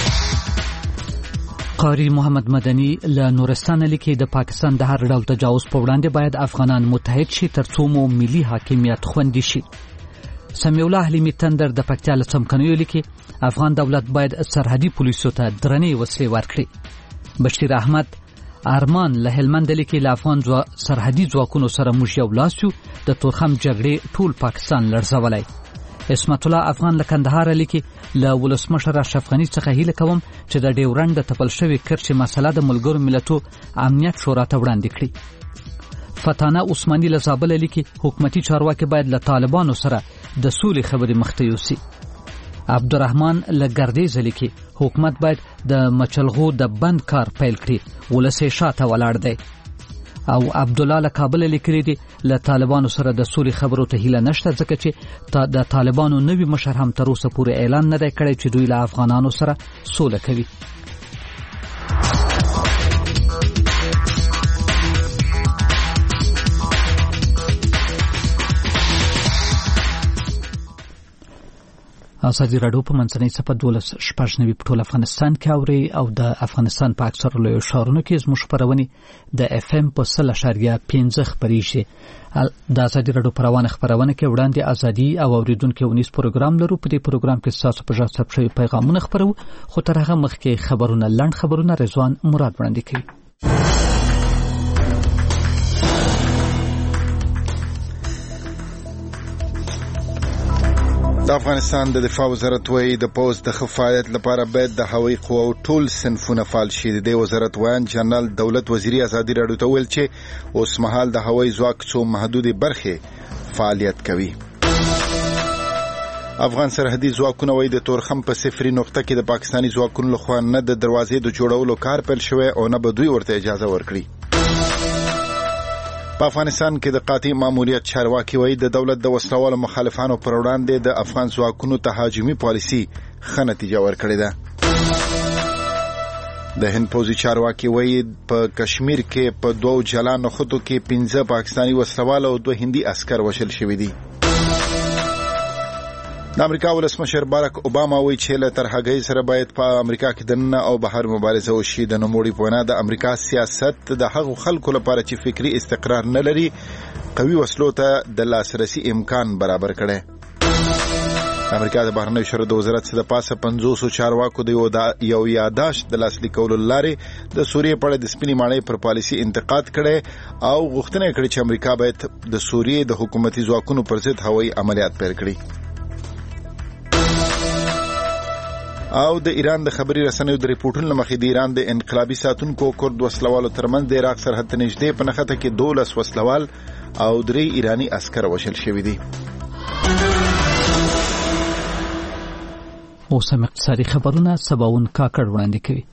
قاری محمد مدني له نورستان لیکي د پاکستان د هر ډول تجاوز په وړاندې باید افغانان متحد شي ترڅو مو ملي حاکمیت خوندي شي. سمیع الله حلیمی تندر د پکتیا له څمکنیو لیکي افغان دولت باید سرحدي پولیسو ته درنې وسلې ورکړي. بشیر احمد ارمان له هلمند لیکي له افغان سرحدي ځواکونو سره موږ یو لاس یو د تورخم جګړې ټول پاکستان لړزولی. اسمت الله افغان له کندهار لیکي له ولسمشر اشرف غني څخه هیله کوم چې د ډیورنډ د تپل شوی کرښې مسله د ملګرو ملتونو امنیت شورا ته وړاندې کړي. فتانه عثماني له زابل لیکي حکومتي چارواکي باید له طالبانو سره د سولې خبرې مخته یوسي. عبدالرحمن له ګردیز لیکي حکومت باید د مچلغو د بند کار پیل کړي ولسې شاته ولاړ دی. او عبد الله له کابل لیکلي دي له طالبانو سره د سولې خبرو ته هیله نشته ځکه چې د طالبانو نوي مشر هم تر اوسه پورې اعلان نه دی کړی چې دوی له افغانانو سره سوله کوي. ازادي راډیو په منځنۍ صفحه دولس شپږ نوي په ټول افغانستان کې اوري او د افغانستان په اکثر لویو ښارونو کې زموږ خپرونې د اف ام په سل اشاریه پنځه خپرېږي. د ازادي راډیو په روانه خپرونه کې وړاندې ازادي او اوریدونکو ونیس پروګرام لرو. په دې پروګرام کې تاسو په ژبه ثبت شوي پیغامونه خپرو خو تر هغه مخکې خبرونه لنډ خبرونه رضوان مراد وړاندې کوي. د افغانستان د دفاع وزارت وایي د پوز د خفایت لپاره باید د هوایي قواو ټول صنفونه فعال شي. د دې وزارت وایي جنرال دولت وزیری ازادي راډیو ته ویل چې اوس مهال د هوایي ځواک څو محدودې برخې فعالیت کوي. افغان سرحدي ځواکونه وایي د تورخم په صفري نقطه کې د پاکستاني ځواکونو لخوا نه د دروازې د جوړولو کار پیل شوی او نه به دوی ورته اجازه ورکړي. په افغانستان کې د قاطع ماموریت چارواکي وایي د دولت د وسلوالو مخالفانو پر وړاندې د افغان ځواکونو تهاجمي پالیسي ښه نتیجه ورکړې ده. د هند پوځي چارواکي وایي په کشمیر کې په دوو جلا نښتو کې پنځه پاکستاني وسلوال او دوه هندي عسکر وژل شوي دي. د امریکا ولسمشر باراک اوباما وایي چې له ترهګۍ سره باید په امریکا کې دننه او بهر مبارزه وشي. د نوموړي په وینا د امریکا سیاست د هغو خلکو لپاره چې فکری استقرار نه لري قوي وسلو ته د لاسرسي امکان برابر کړي. امریکا د بهرنیو چارو د وزارت څخه د پاسه پنځوس چارواکو د یو یاداشت د لاسلیک کولو لارې د سوریې په اړه د سپینې ماڼۍ پر پالیسي انتقاد کړي او غوښتنه کړې چې امریکا باید د سوریې د حکومتي ځواکونو پر ضد هوایي عملیات پیل کړي. او د ایران د خبري رسنیو د ریپورتونو مخې د ایران د انقلابي ساتونکو کورد وسلوالو ترمنځ د عراق سرحد ته نږدې په نښته کې دولس وسلوال او درې ایرانی عسکر وژل شوي دي. اوس هم اقتصادي خبرونه سباون کاکړ وړاندې کوي.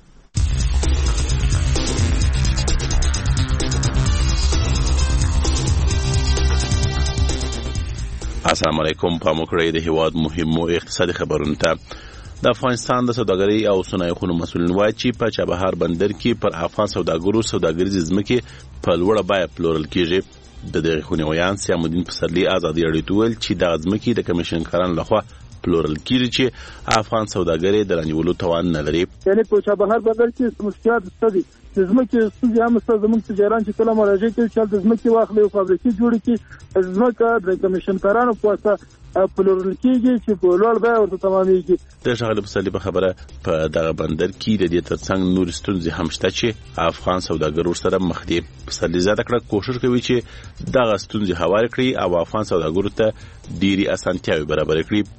السلام علیکم. په موکړې د هیواد مهمو اقتصادي خبرونو ته د افغانستان د سوداګرۍ او صنایع خونو مسؤلین وایي چې په چابهار بندر کې پر افغان سوداګرو سوداګریزې ځمکې په لوړه بیه پلورل کیږي. د دغه خونې ویان سیام الدین پسرلي ازادي راډیو ته ویل چې د ځمکې د کمیشنکارانو لخوا پلورل کیږي چې افغان سوداګري د رانیولو توان نه لري. یعنی په چابهار بندر کې مشکلات ستدي د ځمکې ستونزې هم ستاسو زموږ تجاران چې کله مراجعه کوي چې د ځمکې واخلي او فابریکې جوړې کړي ځمکه د کمیشنکارانو په واسطه پلورل کیږي چې په لوړ بیه ورته تمامېږي. د شغل پسرلي په خبره په دغه بندر کې د دې ترڅنګ نور ستونزې هم شته چې افغان سوداګرو سره مخ دي. پسرلي زیاته کړه کوشش کوي چې دغه ستونزې هوار کړي او افغان سوداګرو ته ډېری اسانتیاوې برابر کړي.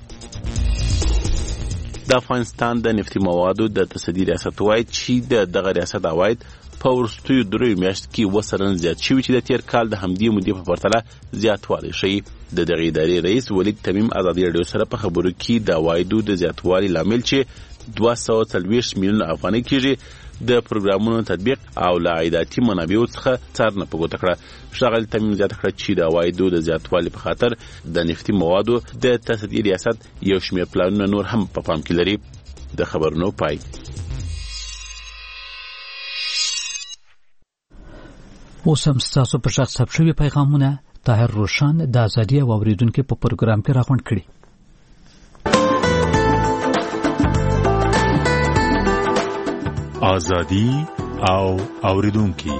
د افغانستان د نفتي موادو د تصدۍ ریاست وایي چې د دغه ریاست عواید په وروستیو دریو میاشتو کې اووه سلنه زیات شوي چې د تیر کال د همدې مودې په پرتله زیاتوالی ښیي. د دغې ادارې رئیس ولید تمیم ازادي راډیو سره په خبرو کې د عوایدو د زیاتوالي لامل چې دوه سوه څلوېښت میلیونه افغانۍ کېږي د پروګرامونو تطبیق او له عایداتي منابعو څخه څارنه په ګوته کړه. ښاغلي تمیم زیاته کړه چې د عوایدو د زیاتوالي په خاطر د نفتي موادو د تصدۍ ریاست یو شمېر پلانونه نور هم په پام کې لري. د خبرونو پای. اوس هم ستاسو په شخص ثبت شوي پیغامونه طاهر روشان د ازادي او اوریدونکو په پروګرام کې راغونډ کړي. ازادي او اوریدونکو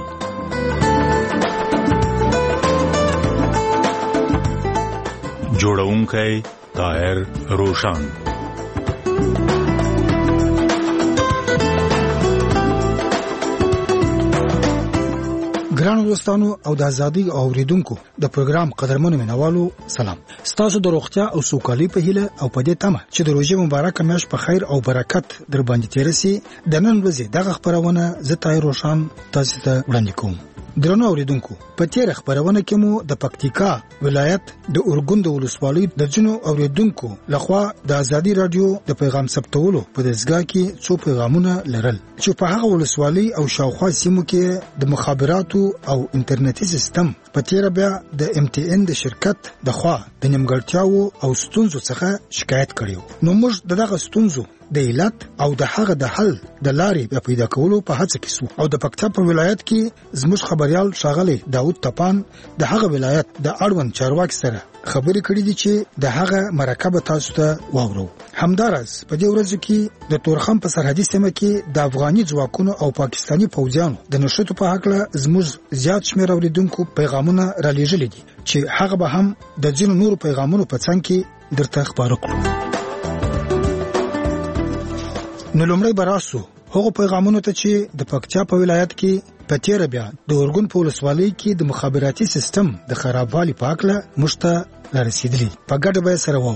جوړونکی طاهر روشان. ګرانو دوستانو او د ازادي او اوریدونکو د پروګرام قدرمنو مینوالو سلام. ستاسو د روغتیا او سوکالۍ په هیله او په دې تمه چې د روژې مبارکه میاشت په خیر او برکت در باندې تیر شي، د نن ورځې دغه خبرونه زه طاهر روشان تاسو ته وړاندې کوم. درنو اوریدونکو، په تیر خبرونه کې مو د پکتیکا ولایت د اورګون د ولسوالۍ د جنو اوریدونکو لخوا د ازادي رادیو د پیغام ثبتولو په دستګاه کې څو پیغامونه لرل چې په هغه ولسوالۍ او شاوخوا سیمو کې د مخابراتو او انټرنیټي سیستم په تیر بیا د ام ټي ان د شرکت د خوا د نیمګړتیاو او ستونزو څخه شکایت کړیو. نو موږ دغه ستونزو د علت او د هغه د حل د لارې پیدا کولو په هڅه کې سو او د پکتیا په ولایت کې زموږ خبريال ښاغلی داود تپان د هغه ولایت د اړوند چارواکي سره خبرې کړې دي چې د هغه مرکه تاسو ته واورو. همدارس په دې ورځ کې د تورخم په سرحدي سیمه کې د افغاني ځواکونو او پاکستاني پوځیانو د نشټو په حق له زموږ زیات شمېر اوریدونکو پیغامونه را لېږلي دي چې هغه به هم د ځینو نورو پیغامونو په څنګ کې درته خبرو کړو. نو لومړی براسو هغه پیغامونه ته چې د پکتیا په ولایت کې په تیر بیا د اورګون په ولسوالۍ کې د مخابراتي سیستم د خرابوالي په اړه مشته رسیدلی په ګډه به سره وو.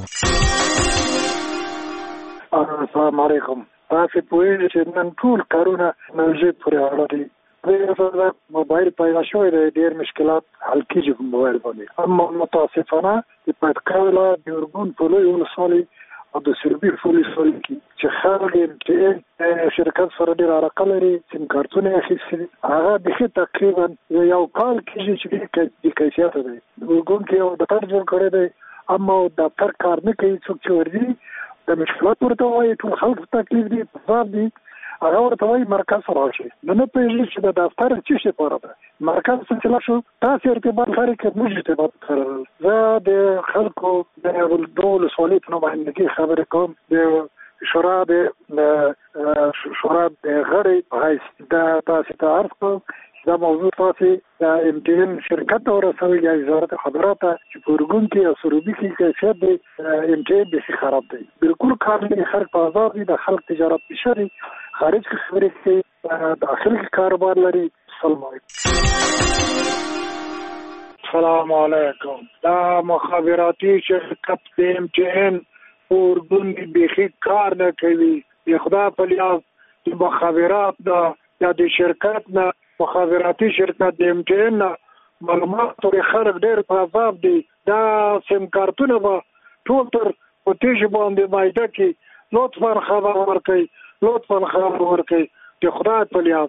السلام علیکم. تاسو په دې چې نن ټول کارونه موجود پرې اړه دي. په موبایل پیدا شوی د ډېر مشکلات حل کیږي په موبایل باندې، اما متاسفانه د پکتیا ولایت د اورګون په لوی ولسوالۍ او د سربي ولسوالۍ کې چې خلک د شرکت سره ډېر علاقه لري، سیم کارتونه اخیستي، هغه بخي تقریبا یو کال کېږي چې د کیفیت دی. اورګون کې یو دفتر جوړ کړی دی، اما دفتر کار نه کوي. څوک چې ورځي د مشکلات ورته وایي، ټول خلک تکلیف دي، فساد دي، هغه ورته وایي مرکز سره راشي. نو نه پوهېږي چې د دفتر څه شي لپاره ده. مرکز څه چې لا شو تاسې ارتباط لرئ که موږ ارتباط لرل. زه د خلکو د دوه ولسوالۍ په نمایندګۍ خبرې کوم، د شورا د شورا د غړي په حیث دا تاسې ته عرض کوم دا موضوع تاسې د ام ټي ان شرکت ته ورسوئ یا وزارت خبرات ته چې په اورګون کې او سروبي کې کیفیت دی ام ټي ان بیخي خراب دی. بالکل کار نه خلک په آزاد دي، د خلک تجارت پیشه دي، خارج کې خبرې کوي، داخل کې کاروبار لري. السلام علیکم. السلام علیکم. دا مخابراتي شرکت د ام ټي ان اورګون بیخي کار نه کوي. د خدا په لیاز د مخابرات دا یا د شرکت نه مخابراتي شرکت د ام ټي ان معلومات لري، خلک ډېر په عذاب دي. دا سیم کارتونه به ټول تر په تیږ باندې مایده کې لطفا خبر ورکړئ، لطفا خبر ورکړئ د خدای په لیاز.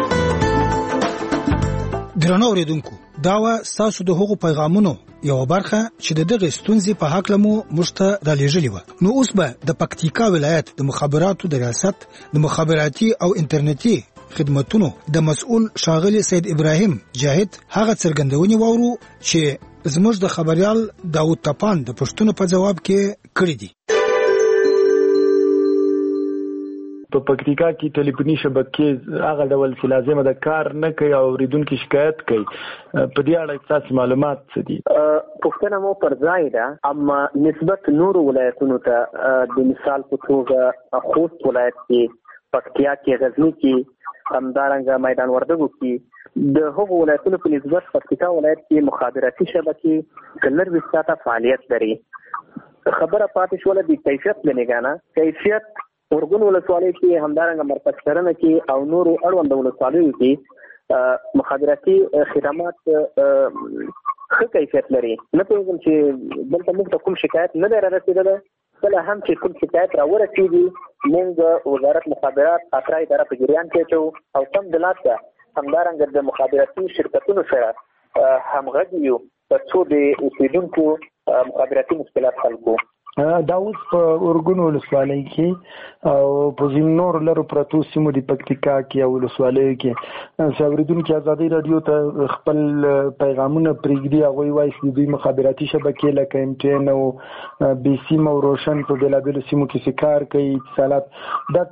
درنو اوریدونکو، دا و ستاسو د هغو پیغامونو یو برخه چې د دغه ستونزې په حق لمو مشته را لېږلې وه. نو اوس به د پکتیکا ولایت د مخابراتو د ریاست د مخابراتي او انټرنیټي خدمتونو د مسؤل ښاغلي سید ابراهیم جاهد هغه څرګندونې واورو چې زموږ د خبريال داود تپان د پښتنو په جواب کې کړې دي. په پکتیکا کې ټلیفوني شبکې هغه ډول چې لازمه ده کار نه کوي او اوریدونکو شکایت کوي. په دې اړه تاسو معلومات څه دي؟ پوښتنه مو پر ځای ده، اما نسبت نورو ولایتونو ته د مثال په توګه خوست ولایت کې، پکتیا کې، غزنی کې، همدارنګه میدان وردګو کې د هغو ولایتونو په نسبت پکتیکا ولایت کې مخابراتي شبکې کلر وساته فعالیت لري. خبره پاتې شوله د کیفیت لنګانه کیفیت اورګون ولسوالۍ کې، همدارنګه مرکز کرنه کې او نورو اړوند ولسوالیو کې مخابراتي خدمات ښه کیفیت لري. نه پوهېږم چې دلته موږ ته کوم شکایت نه دی رارسېدلی. کله هم چې کوم شکایت راورسېږي موږ وزارت مخابرات خاطره اداره په جریان کې اچوو او سم دلات ده همدارنګه د مخابراتي شرکتونو سره همغږي یو تر څو د اوسېدونکو مخابراتي مشکلات حل کړو. دا اوس په اورګون ولسوالۍ کې او په ځینو نور لرو پرتو سیمو د پکتیکا کې او ولسوالیو کې څاوریدونکو ازادي رادیو ته خپل پیغامونه پرېږدي. هغوی وایي چې دوی مخابراتي شبکې لکه ایم ټي ان او بي سي او روشن په بېلابېلو سیمو کې چې کار کوي اتصالات دا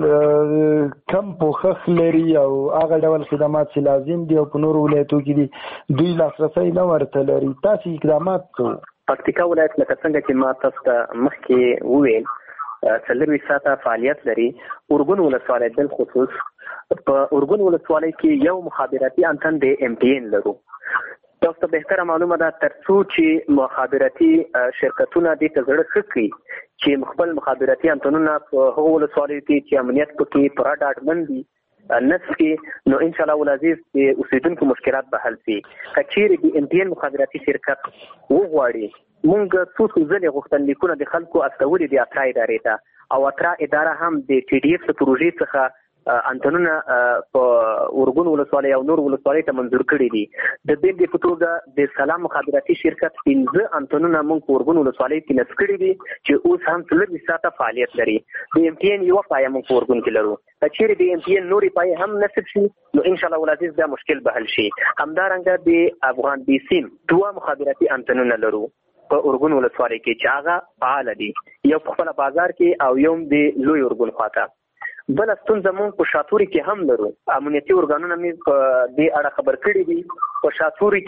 ټول کم پوښښ لري او هغه ډول خدمات چې لازم دي او په نورو ولایتو کې دي دوی لاسرسی نه ورته لري. تاسو اقدامات کوئ؟ پکتیکا ولایت لکه څنګه چې ما تاسو ته مخکې وویل څلرویشت ساعته فعالیت لري. اورګون ولسوالۍ بالخصوص په اورګون ولسوالۍ کې یو مخابراتي انتن د ایم ټي ان لرو. تاسو ته بهتره معلومه ده تر څو چې مخابراتي شرکتونه دې ته زړه ښه کړي چې خپل مخابراتي انتنونه په هغو ولسوالیو کې چې امنیت پکې پوره ډاډمن دي نسل کې نو ان شاء الله ولعزیز د اوسیدونکو مشکلات به حل شي. کچېرې د ایم ټي ان مخابراتي شرکت وغواړي مونږ څو څو ځلې غوښتنلیکونه د خلکو استولي د اترا ادارې ته او اترا اداره هم د ټي ډي اف له پروژې څخه انتنونه په اورګون ولسوالۍ او نور ولسوالۍ ته منظور کړي دي. د بېلګې په توګه د سلام مخابراتي شرکت پنځه انتنونه موږ په اورګون ولسوالۍ کې نصب کړي دي چې اوس هم څلورویشت ساعته فعالیت لري. د ایم ټي ان یوه پایه موږ په اورګون کې لرو. که چیرې د ایم ټي ان نورې پایې هم نصب شي نو ان شاء الله ولعزیز دا مشکل به حل شي. همدارنګه د افغان بي سیم دوه مخابراتي انتنونه لرو په اورګون ولسوالۍ کې چې هغه فعال دي، یو په خپل بازار کې او یو د لوی اورګون خواته. بل ستونزه مونږ په شاتوري کې هم لرو. امنیتي ارګانونه مې په دې اړه خبر کړي دي. په شاتوري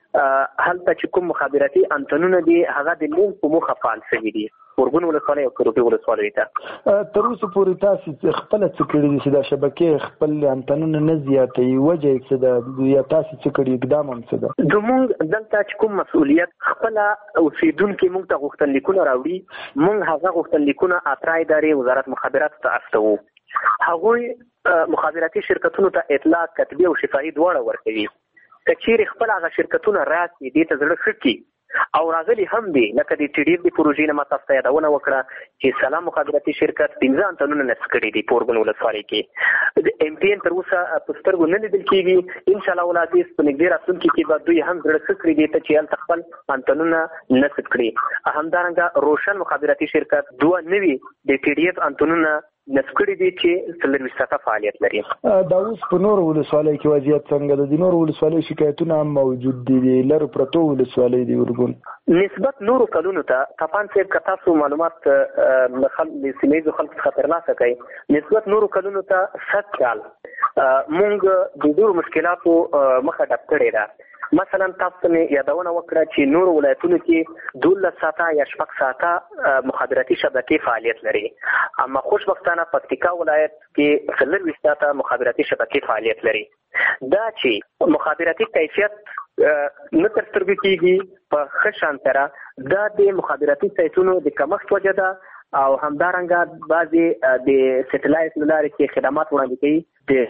کې هلته چې کوم مخابراتي انتنونه دي هغه د مونږ په موخه فعال شوي دي اورګون ولسوالۍ او کروبي ولسوالۍ ته. تر اوسه پورې تاسو خپل څه کړي دي چې دا شبکې خپل انتنونه نه زیاتوي؟ وجه یې څه ده یا تاسو څه کړي اقدام هم څه ده؟ زمونږ دلته چې کوم مسؤلیت خپله اوسیدونکي مونږ ته غوښتنلیکونه راوړي مونږ هغه غوښتنلیکونه اترا ادارې وزارت مخابراتو ته استوو. هغوی مخابراتي شرکتونو ته اطلاع کتبي او شفاهي دواړه ورکوي. که چیرې خپل هغه شرکتونه راسي دې ته زړه ښه کړي او راغلي هم دي لکه د ټي ډي اف د پروژې نه ما تاسو ته یادونه وکړه چې سلام مخابراتي شرکت پنځه انتنونه نصب کړي دي په اورګون ولسوالۍ کې. د ایم ټي ان تر اوسه په سترګو نه لیدل کېږي. ان شاء الله ولعزیز په نږدې راتلونکي کې به دوی هم زړه ښه کړي دې ته چې هلته خپل انتنونه نصب کړي. همدارنګه روشن مخابراتي شرکت دوه نوي د ټي ډي اف انتنونه نصب کړي دي چې څلورویشت ساعته فعالیت لري. دا اوس په نورو ولسوالیو کې وضعیت څنګه ده؟ د نورو ولسوالیو شکایتونه هم موجود دي د لرو پرتو ولسوالیو د اورګون نسبت نورو کلونو ته. تپان صاحب که تاسو معلومات له سیمه ییزو خلکو څخه ترلاسه کړئ نسبت نورو کلونو ته سږ کال مونږ د ډېرو مشکلاتو مخه ډب کړې ده. مثلا تاسو ته مې یادونه وکړه چې نورو ولایتونو کې دولس ساعته یا شپږ ساعته مخابراتي شبکې فعالیت لري، اما خوشبختانه پکتیکا ولایت کې څلورویشت ساعته مخابراتي شبکې فعالیت لري. دا چې مخابراتي کیفیت نه تر سترګو کېږي په ښه شان سره دا د مخابراتي سایټونو د کمښت وجه ده او همدارنګه بعضې د سټلایټ له لارې کې خدمات وړاندې کوي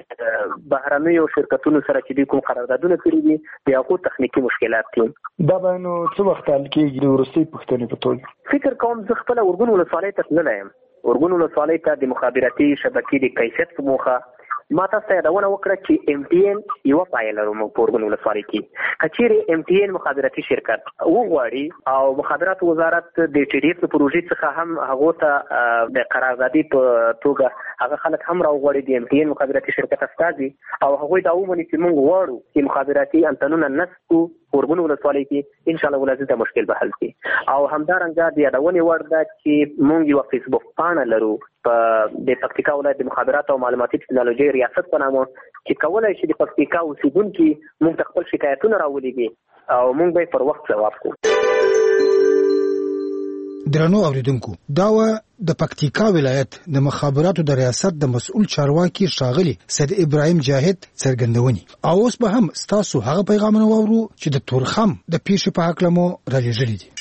د بهرنیو شرکتونو سره چې دوی کوم قراردادونه کړي دي د هغو تخنیکي مشکلات دي. دا به نو څه وخت حل کېږي د وروستۍ پوښتنې په توګه؟ فکر کوم زه خپله اورګون ولسوالۍ ته تللی یم. اورګون ولسوالۍ ته د مخابراتي شبکې د کیفیت په موخه ما تاسو ته یادونه وکړه چې ایم ټي ان یوه پایه لرو موږ په اورګون ولسوالۍ کې. که چیرې ایم ټي ان مخابراتي شرکت وغواړي او مخابراتو وزارت د ټي ډي اف د پروژې څخه هم هغو ته د قراردادي په توګه هغه خلک هم راوغواړي د ایم ټي ان مخابراتي شرکت استازي او هغوی دا ومني چې موږ غواړو چې مخابراتي انتنونه نصب کړو په اورګون ولسوالۍ کې ان شاء الله ولعزیز دا مشکل به حل شي. او همدارنګه د یادونې وړ ده چې موږ یوه فیسبوک پاڼه لرو په د پکتیکا ولایت د مخابراتو او معلوماتي ټکنالوژۍ ریاست په نامه چې کولی شي د پکتیکا اوسیدونکي موږ ته خپل شکایتونه راولیږي او موږ به یې پر وخت ځواب کړو. درنو اوریدونکو، دا و د پکتیکا ولایت د مخابراتو د ریاست د مسؤل چارواکي ښاغلي سید ابراهیم جاهد څرګندونې. او اوس به هم ستاسو هغه پیغامونه واورو چې د تورخم د پیښې په هکله مو رالیږلي دي.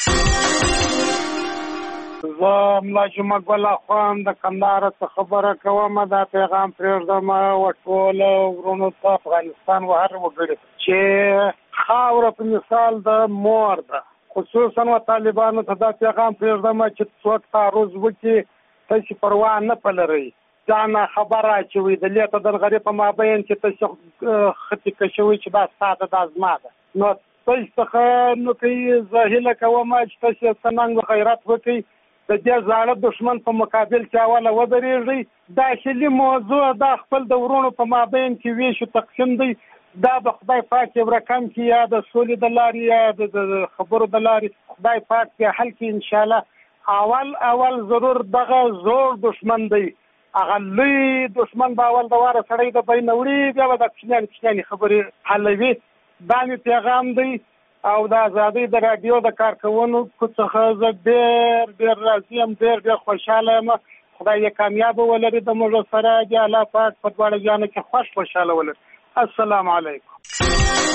زه ملا جمعه ګل اخوان د کندهار څخه خبره کوم. دا پیغام پرېږدم ټولو ورونو ته افغانستان و هر وګړي چې خاوره په مثال د مور ده، خصوصا و طالبانو ته دا پیغام پرېږدم چې څوک تعرض وکړي تاسې پروا نه پلرئ، ځان خبر اچوئ د لیته د غریب په مابین چې تاسې خطي کشوئ چې دا ستا ده دا زما ده. نو تاسې څخه نو کوي زه هیله کوم چې تاسې څه ننګ و غیرت وکړئ د دې زاړه دشمن په مقابل کې اوله ودرېږئ. داخلي موضوع دا خپل د ورونو په مابین کې ویشو تقسیم دی. دا به خدای پاک یو رقم کې یا د سولې د لارې یا د خبرو د لارې خدای پاک کې حل کې انشاءالله. اول اول ضرور دغه زوړ دشمن دی، هغه لوی دشمن به اول د واره سړی د بین وړي، بیا به د کوچنیانې کوچنیانې خبرې حلوي. دا مې پیغام دی. او د ازادۍ د راډیو د کارکوونکو څخه زه ډېر ډېر راضي یم، ډېر ډېر خوشحاله یم. خدای یې کامیابه ولري د موږ سره دې الله پاک په دواړه جانو کې خوش خوشحاله ولري. السلام علیکم.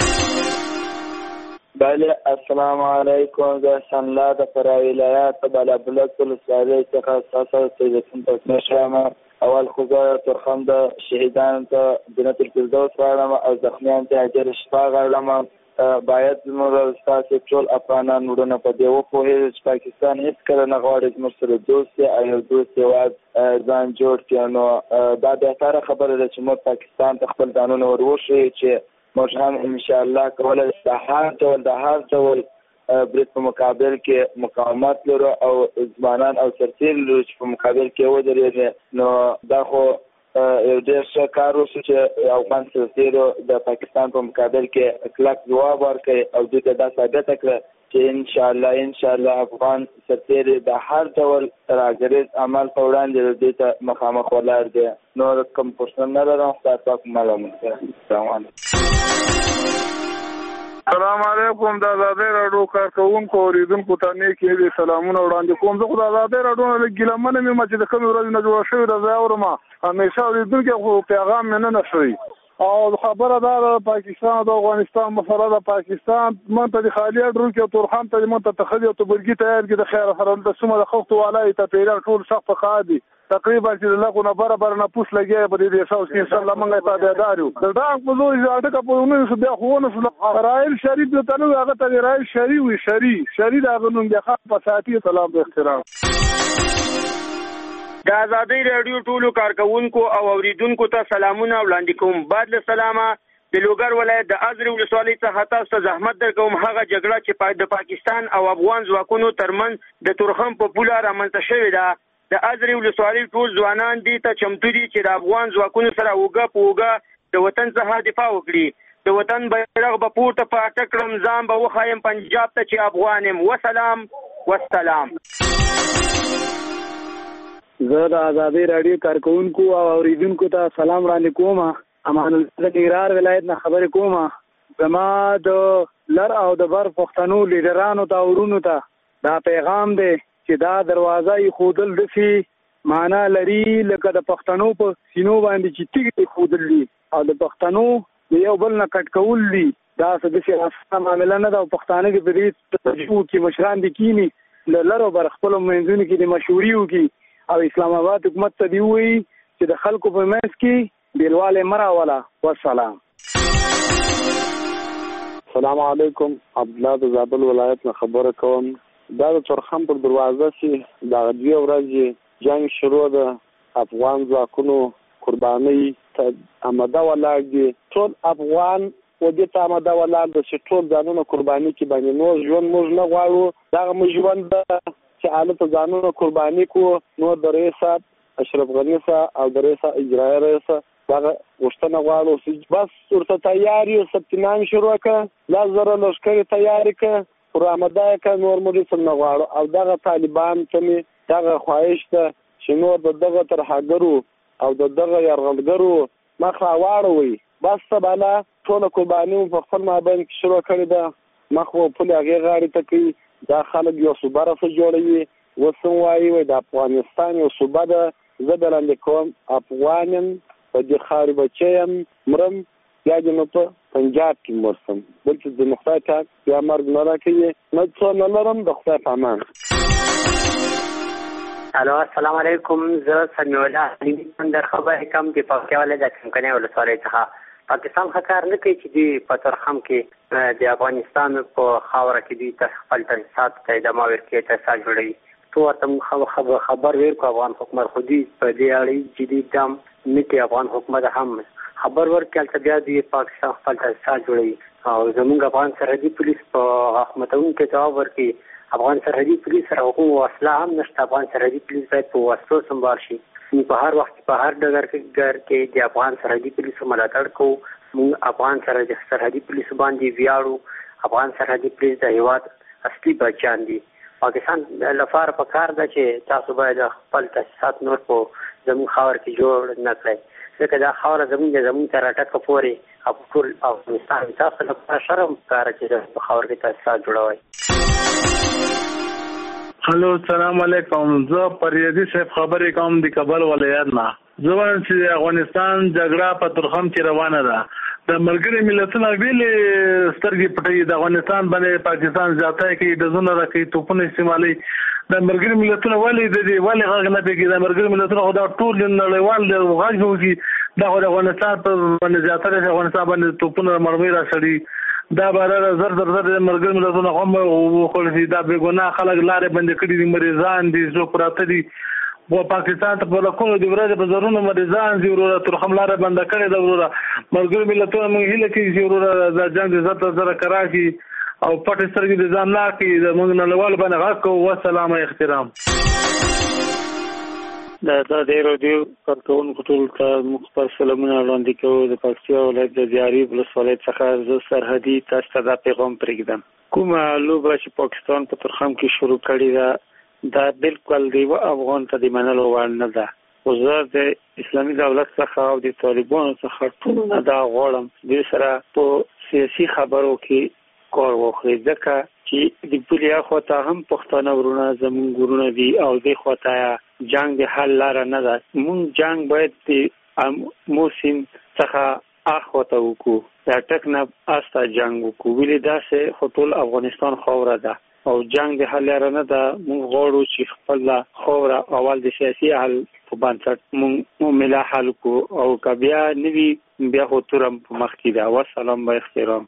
بله السلام علیکم. زه شمله د فراه ولایت بالابلد ولسوالۍ څخه ستاسو تلیفون ته مشرم. اول خو زه ترخم د شهیدانو ته جنت الفردوس غواړم او زخمیانو ته اجر شفا غواړم. باید زموږ ستاسو ټول افغانان وروڼه په دې وپوهېږي چې پاکستان هېڅکله نه غواړي زموږ سره دوست وي او یو دوست هېواد ځان جوړ کړي. نو دا بهتره خبره ده چې موږ پاکستان ته خپل ځانونه ور وښیو چې موږ هم انشاءالله کولی شو د هر ډول د هر ډول برید په مقابل کې مقاومت لرو او ځوانان او سرتېري لرو چې په مقابل کې ودرېږي. نو دا خو یو ډېر ښه کار وشو چې افغان سرتېرو د پاکستان په مقابل کې کلک ځواب ورکړی او دوی ته دا ثابته کړه چې انشاءالله انشاءالله افغان سرتېري د هر ډول ترهګریز عمل په وړاندې دوی ته مخامخ ولاړ دي. نور کوم پوښتنه نه لرم. خدای پاک معلومات کړي. السلام علیکم. السلام علیکم. د آزادۍ راډیو کارکوونکو اوریدونکو ته نیکې دي سلامونه وړاندې کوم. زه خو د آزادۍ راډیو نه لږ ګیلمنه یم چې د کومې ورځې نه جوړه شوې ده زه اورم همیشه اوریدونکي خو پیغام مې نه نشوي. او خبره دا ده پاکستان او د افغانستان مسله د پاکستان من ته د خالی اډرو کې تورخم ته من ته تخدي او تبرګي تیار کې د خیر سره د سومه د خفت والای ته پیران ټول شخص خادي تقریبا چې لکه نه برابر نه پوس لګي په دې شاو چې ان شاء الله موږ ته تابعدارو. دا په دوی ځاټه په ونه سو بیا خو نه سو رائل شریف ته نو هغه ته رائل شریف وي شری شری دا غنوم بیا خاص په ساتي سلام او احترام. د آزادۍ راډیو ټولو کارکوونکو او اوریدونکو ته سلامونه وړاندې کوم. بعد له سلامه د لوګر ولایت د ازرې ولسوالۍ څخه تاسو ته زحمت درکوم. هغه جګړه چې د پاکستان او افغان ځواکونو ترمنځ د تورخم په پوله رامنځته شوې ده، د ازرې ولسوالۍ ټول ځوانان دې ته چمتو دي چې د افغان ځواکونو سره اوږه په اوږه د وطن څخه دفاع وکړي. د وطن بیرغ به پورته پاټه کړم، ځان به وښایم پنجاب ته چې افغان یم. وسلام والسلام. زه د آزادۍ راډیو کارکوونکو او اوریدونکو ته سلام وړاندې کوم. امان الله د ننګرهار ولایت نه خبرې کوم. زما د لر او د بر پښتنو لیډرانو ته ورونو ته دا پیغام دی چې دا دروازه یې خودل دسي معنا لري لکه د پښتنو په سینو باندې چې تیږې خودل دي او د پښتنو د یو بل نه کټ کول دي. دا څه داسې اسانه معامله نه ده. او پښتانه کې په دې تجربو کې مشران دي کینی له لر او بر خپلو منځونو کې د مشوري وکړي او اسلام آباد حکومت ته دی وایي چې د خلکو په منځ کې بیلواله مراوله. والسلام. السلام علیکم. عبدالله د زابل ولایت نه خبره کوم. دا د تورخم پر دروازه چې د دوی ورځې جنگ شروع ده، افغان ځواکونو قرباني ته آماده ولاړ دي. ټول افغان و دې ته آماده ولاړ دي چې ټول ځانونه قرباني کړي. باندې نور ژوند موږ نه غواړو. دغه موږ ژوند چې حالت ځانونه قرباني کو. نور د رئیس اشرف غنی صاحب او د رئیس اجرائیه رئیس هغه غوښتنه غواړو چې بس ورته تیاری او سپتنام شروع کړه، لا زره لشکرې تیاری کړه، پر آماده کړه. نور موږ څه نه غواړو. او دغه طالبان ته مې دغه خواهش ده چې نور د دغه ترهګرو او د دغه یرغلګرو مخ راواړوي. بس سباله ټول قرباني په خپل مابین کې شروع کړې ده. مخ و پل هغې غاړې ته کوي. دا خلک یو صوبه راسه جوړوي. وسم وایي وایي د افغانستان یو صوبه ده. زه د لاندې کوم افغان یم، په دې خاورې بچی یم، مرم یا دې نو په پنجاب کې مرسم. بل چې د خدای پاک بیا مرګ نه راکوي نه څه نه لرم. د خدای په امان. الو السلام علیکم. زه سمیع الله در خبرې کوم چې پکتیا ولایت د څمکنیو ولسوالۍ څخه. پاکستان ښه کار نه کوي چې دوی په تورخم کې د افغانستان په خاوره کې دوی ته خپل تاسیسات ته ادامه ورکوي، تاسیسات جوړوي. تو ورته خبر ورکړو افغان حکومت خو دوی په دې اړه جدي اقدام نه کوي. افغان حکومت هم خبر ورکړي هلته بیا دوی پاکستان خپل تاسیسات جوړوي. او زموږ افغان سرحدي پولیس په غاښ ماتونکي ځواب ورکوي افغان سرحدي پولیس سره کوم وسله هم نشته. افغان سرحدي پولیس باید په وسلو سمبال شي. په هر وخت په هر ډګر کې کې د افغان سرحدي پولیسو ملاتړ کوو. موږ افغان سرحدي پولیسو باندې ویاړو. افغان سرحدي پولیس د هیواد اصلي بچیان دي. پاکستان لپاره پکار ده چې تاسو باید خپل تاسیسات نور په زموږ خاور کې جوړ نه کړئ، ځکه دا خاوره زموږ د زموږ تر ټکه پورې ټول افغانستان تاسو لپاره شرم کار چې په خاور کې تاسیسات جوړوي. هلو السلام علیکم. زه پریدي صاحب خبرې کوم د کابل ولایت نه. زه وایم چې افغانستان جګړه په ترخم کې روانه ده. د ملګری ملتونو ویلې سترګې پټي د افغانستان باندې پاکستان ځاتای کې د زونه راکې توپونه استعمالي. د ملګری ملتونو ولې د دې ولې غږ نه پیږي؟ د ملګری ملتونو خو دا ټول نړیوال غږ وږي دا د افغانستان په باندې ځاتای د افغانستان باندې توپونه مرمۍ راځي. دا بار زر زر زر مرګ ملتونه هم خو دا به ګناه خلک لارې بند کړي دي، مریضان دي، زو پراته دي. و پاکستان ته په لکونو د ورځې په زرونو مریضان دي ورو تر هم لارې بند کړي دا ورو مرګ ملتونه موږ هله کې چې ورو د جنگ زړه زره کراشي او پټ سترګې د ځان لا کې د موږ نړیوال باندې غاکو. والسلام احترام. دا د ډیرو دیو کارکونکو ټول ته مخبر سلامونه وړاندې کوو. د پکتیا ولایت د دیاري ولسوالۍ څخه زه سرحدي تاسو ته دا پیغام پرېږدم. کومه لوبه چې پاکستان په ترخم کې شروع کړې ده دا بالکل دی و افغان ته د منلو وړ نه ده. خو زه د اسلامي دولت څخه او د طالبانو څخه ټول نه دا غواړم دوی سره په سیاسي خبرو کې کار وکړي، ځکه چې د بلیا خواته هم پښتانه ورونه زمونږ ورونه دي او د خواته جنگ د حل لاره نه ده. مونږ جنگ باید د موسم څخه اخواته وکړو، دا ټک نه استه جنگ وکړو. ولې داسې خو ټول افغانستان خاوره ده او جنگ د حل لاره نه ده. مونږ غواړو چې خپل خاوره اول د سیاسي حل په بنسټ مونږ ملا حل کو او کبیا نوی بیا خو تورم په مخ کې ده. والسلام با احترام.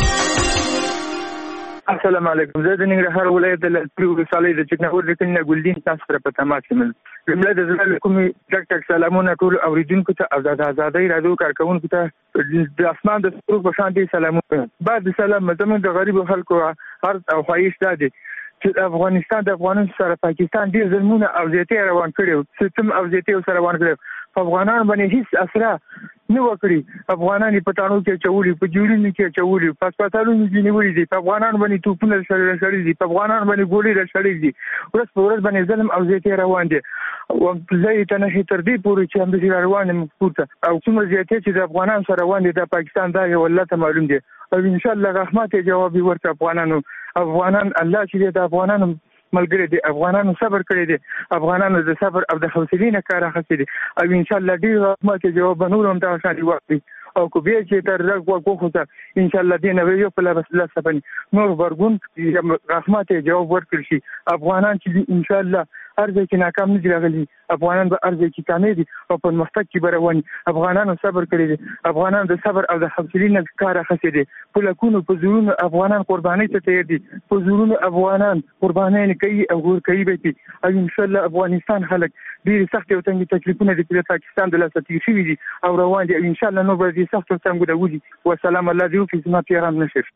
السلام علیکم. زه د ننګرهار ولایت د لعلپورې ولسوالۍ د چکنهور د کلي نه ګلدین تاسو سره په تماس یم. جمله د زړه له کومې ټک ټک سلامونه ټول اوریدونکو ته او د ازادۍ راډیو کارکوونکو ته د اسمان د ستورو په شان دي سلامونه. بعد سلام زموږ د غریبو خلکو عرض او خواهش دا دی چې افغانستان د افغانانو سره پاکستان ډیر ظلمونه او زیاتې روان کړي، سیستم او زیاتې سره روان کړي. په افغانانو باندې هیڅ اثر نه وکړي. افغانان په تانو کې چولي، په جوړینو کې چولي، په هسپتالونو کې نیولې دي. په افغانان باندې توپونه شړل دي، په افغانان باندې ګولې شړل دي. ورځ په ورځ باندې ظلم او زیاتې روان دي. او ځای ته نه تر دې پورې چې هم د روان مفقوده او څومره زیاتې چې د افغانان سره روان دي د پاکستان دا یو الله ته معلوم دي. او ان شاء الله رحمت جواب ورته افغانانو افغانان الله چې د افغانانو ملګری دي، افغانانو صبر کړی دي، افغانانو د صبر او د حوصلې نه کار اخیستی دي. او ان شاء الله ډیر رحمت جواب نور هم تاسو شان وکړي او کو به چې تر رغ وکړو ان شاء الله دې نه یو په لاس لاس باندې نور ورګون رحمت جواب ورکړي شي. افغانان چې ان شاء الله ارزه کې ناکام نه دي راغلي، افغانان به ارزه کې کامیاب دي او په مستق کې بروان. افغانانو صبر کړی دي، افغانان د صبر او د حوصلې نه کار اخیستی دي. په لکونو په زورونو افغانان قرباني ته تیار دي، په زورونو افغانان قرباني نه کوي او ور کوي به. او ان شاء الله افغانستان خلک ډیر سخت او تنګ تکلیفونه د پاکستان د لاسه تیر شوي دي او روان دي. ان شاء الله نو به دې سخت او تنګ ودی. والسلام الله دې وکړي زما پیغام نشر.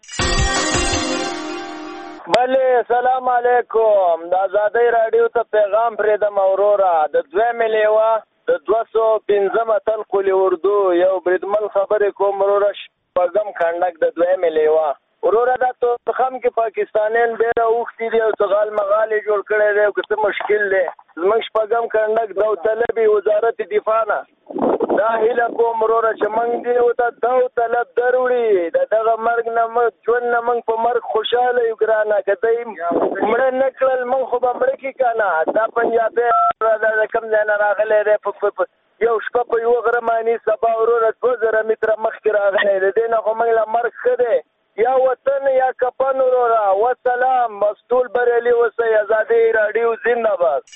بله سلام علیکم. د ازادۍ راډیو ته پیغام پرېدم اورورا د دویمې لیوه د دوه سوه پنځم اتل قلي اردو یو بریدمن خبرې کوم وروره شپږم کنډک د دویمې لیوه. وروره دا ترخم کې پاکستانیان ډېره اوښتي دي او څغال مغالې جوړ کړی دی او که څه مشکل دی. زموږ شپږم کنډک داوطلبي وزارت دفاع نه دا هیله کوم وروره چې موږ دې ورته داوطلب دروړي. د دغه مرګ نه موږ ژوند نه موږ په مرګ خوشحاله یو ګرانه. که دی مړه نه کړل موږ خو به مړه کړي که نه. دا پنجابی د کوم ځای نه راغلی دی په یو شپه په یوه غره معنی سبا وروره دوه زره متره مخکې راغلی دی. دې نه خو موږ له مرګ ښه دی یا وطن یا کپن وروره. والسلام. مستول بریالي اوسئ. ازادۍ راډیو زنده باد.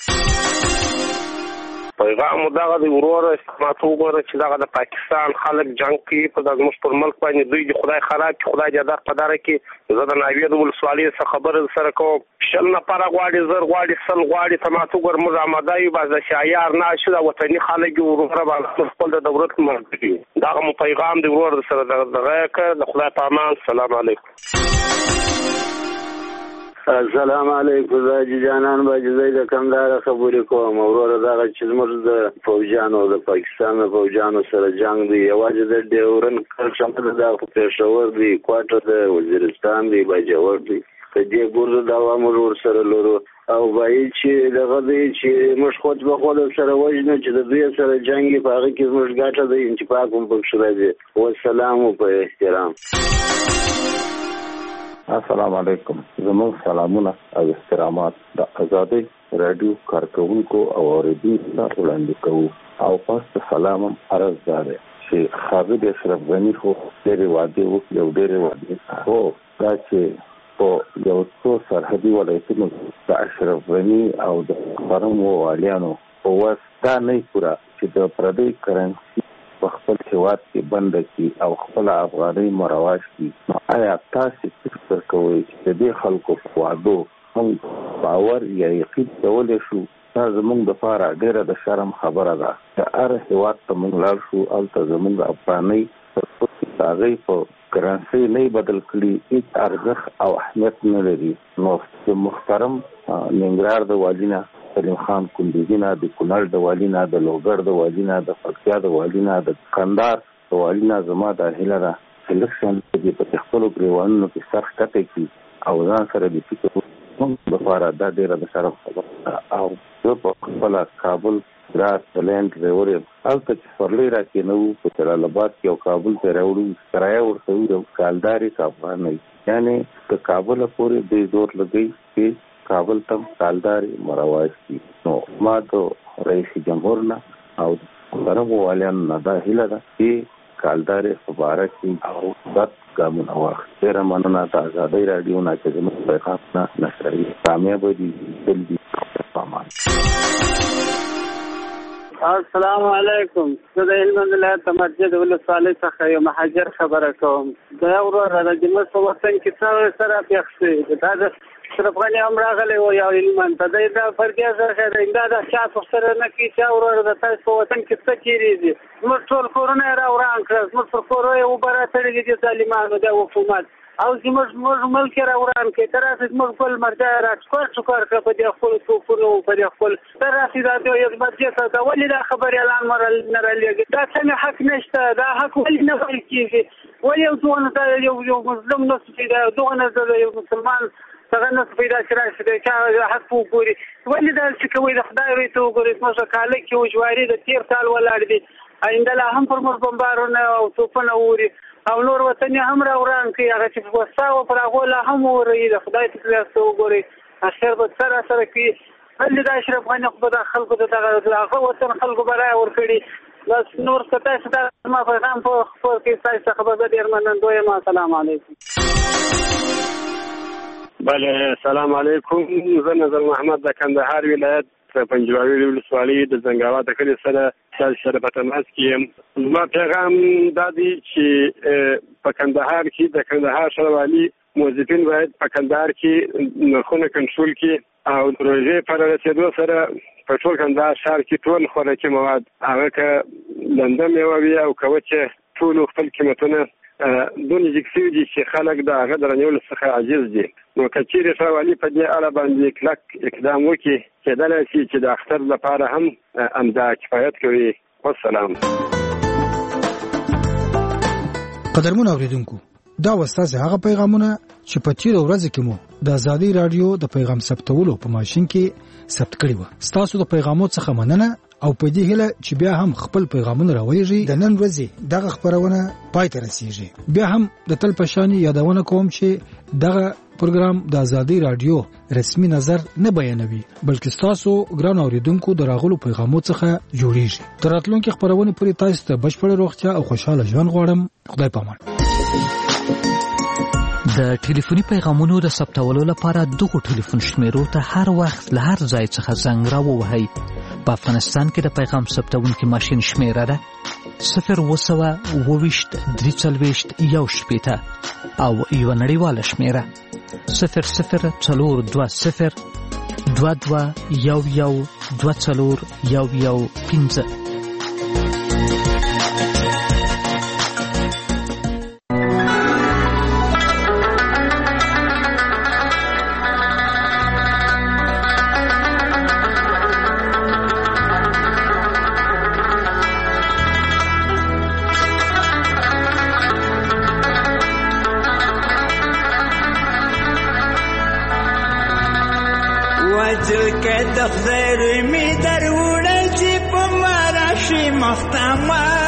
پیغام دغه د وروره استماعت وګوره چې دغه د پاکستان خلک جنگ کوي په دغه زموږ پر ملک باندې. دوی د خدای خراب کړي، خدای دې در په دره کې. زه د ناوې د ولسوالۍ څخه خبرې سره کوم. شل نفره غواړي، زر غواړي، سل غواړي. استماعت وګوره موږ آماده یو باز د شایار نه شو د وطني خلک وروره باندې خپل د دولت مرګي. دغه مو پیغام د وروره سره دغه کړ. د خدای په امان. السلام علیکم. السلام علیکم زاجی جانان باجی زید کمدار خبرې کوم وروره دغه چې زموږ د فوجانو د پاکستان د فوجانو سره جنگ دی یوازې د ډیورن کرشم د پېښور دی کوټه د وزیرستان دی باجوړ دی ته دې ګورو دا موږ سره لورو او وایي چې دغه دی چې موږ خود به خود سره وژنو چې د دوی سره جنگ په هغه کې موږ ګټه دی چې پاک هم پکښ راځي والسلام په احترام. السلام علیکم. زموږ سلامونه او احترامات د ازادي رادیو کارکونکو او اوریدونکو ته وړاندې کوو او پس سلام عرض ده چې خالد اشرف غنی خو ډېر وعده وکړ او ډېر وعده خو دا چې په یو څو سرحدي ولایتونو د اشرف غنی او د خرم والیانو په واسطه نه پورا چې د پردي کرنسي په خپل هیواد کې بند کی او خپل افغاني مرواج کی آیا تاسو فکر کوئ چې د خلکو په وادو هم باور یا یقین کولای شو؟ دا زموږ د لپاره ډیره د شرم خبره ده چې هر هیواد ته موږ لاړ شو او ته زموږ افغاني هغه په کرنسي نه بدل کړي هیڅ ارزښت او اهمیت نه لري. نو د محترم ننګرهار د والینا سلیم خان کندوزینا د کونړ د والینا د لوګر د والینا د پکتیا د والینا د کندهار د والینا زما د هیله سلیکشن د په خپل ګریوانو کې سرخ کټه کی او ځان سره د فکر موږ لپاره دا ډیره د شرف خبره او زه په خپل کابل ګراس بلند ریوري البته چې فرلی راکې نو په جلال آباد کې او کابل ته راوړو کرایه ورته یو کالداري افغان نه یعنی د کابل پورې د زور لګي چې کابل تم کالداري مرواج کی. نو ما ته رئیس جمهور نه او سره والیان نه دا هیله ده چې کالداري مبارک او ذات ګامونه واخلي. ډېره مننه د ازادۍ راډیو نه چې زموږ پیغام نه نشري کامیاب دي جلدي پامان. السلام علیکم. زه د هلمند ولایت مسجد ولسوالۍ څخه یو مهاجر خبره کوم. دا وروره د جمعې په وطن کې څه سره پیښ شوي دا د اشرف غني هم راغلی و یا هلمند ته دی دا فرقیه سره دا د چا پوښتنه نه کوي چې وروره د تاسو په وطن کې څه کېږي. زموږ ټول کورونه یې راوران کړل. زموږ پر کورو یې اوبه راتړي دي ظالمانو د حکومت او زموږ موږ ملک یې راوران کړي. تر هسې زموږ ګل مرجا یې راټکور ټکور کړه په دې خپلو توپونو په دې خپل تر هسې دا د یو مسجد ته ولې دا خبرې اعلان نه رالېږي؟ دا څنګه حق نشته؟ دا حق ولې نه ویل کېږي؟ ولې یو دونه دا یو یو مظلوم نه سو پیدا دونه د یو مسلمان څنګه نه پیدا چې راشي د چا حق وګوري؟ ولې دا چې کوي د خدای وي ته وګوري زموږ کاله کې وجواري د تیر کال ولاړ دي آینده لا هم پر موږ بمبارونه او توپونه ووري او نور وطن هم راوران کوي هغه چې وساو پر هغه لا هم وري د خدای ته وګوري اخر به سره سره کوي. ولې دا اشرف غني خو د خلکو د هغه وطن خلکو برای ورکړي بس نور کته چې ما پیغام په خپل کې تاسو خبر به ډیر منندوی ما. السلام علیکم. بله سلام علیکم. زه نظر محمد د کندهار ولایت پنجواوي ولسوالۍ د زنګاوات کلي سره تاسو سره په تماس کې یم. زما پیغام دا دی چې په کندهار کې د کندهار ښاروالي موظفین باید په کندهار کې نرخونه کنټرول کړي او د روژې پر رسېدو سره په ټول کندهار ښار کې ټول خوراکي مواد هغه که لنده میوه وي او که وچه ټولو خپل قیمتونه دونه جګ شوي دي چې خلک د هغه د رانیولو څخه عاجز دي. نو که چیرې ښاروالي په دې اړه باندې کلک اقدام وکړي کېدلی شي چې د اختر لپاره هم همدا کفایت کوي. والسلام. قدرمن اوریدونکو دا وستاسو هغه پیغامونه چې په تیر ورځ کې مو د ازادي رادیو د پیغام ثبتولو په ماشين کې ثبت کړی و. تاسو د پیغامو څخه مننه او په دې هیله چې بیا هم خپل پیغامونه راوړئ. د نن ورځې دغه خبرونه پای ته رسیږي. بیا هم د تل پشانی یادونه کوم چې دغه پروګرام د ازادي رادیو رسمي نظر نه بیانوي بلکې تاسو ګران اوریدونکو د راغلو پیغامو څخه جوړیږي. تر راتلونکي خبرونه پورې تاسو ته بشپړ روغتیا او خوشاله ژوند غواړم. خدای پامان. د ټلیفوني پیغامونو د ثبتولو لپاره دغه ټلیفون شمیرو ته هر وخت له هر ځای څخه زنګ راووهئ. په افغانستان کې د پیغام ثبتونکي ماشین شمیره ده صفر وسوه اوويشت درې څلوېښت یو شپېته او یوه نړیواله شمیره صفر صفر څلور دوه صفر دوه دوه یو یو دوه څلور یو یو پنځه. کې د خیر می درول چې په مرشي مختمه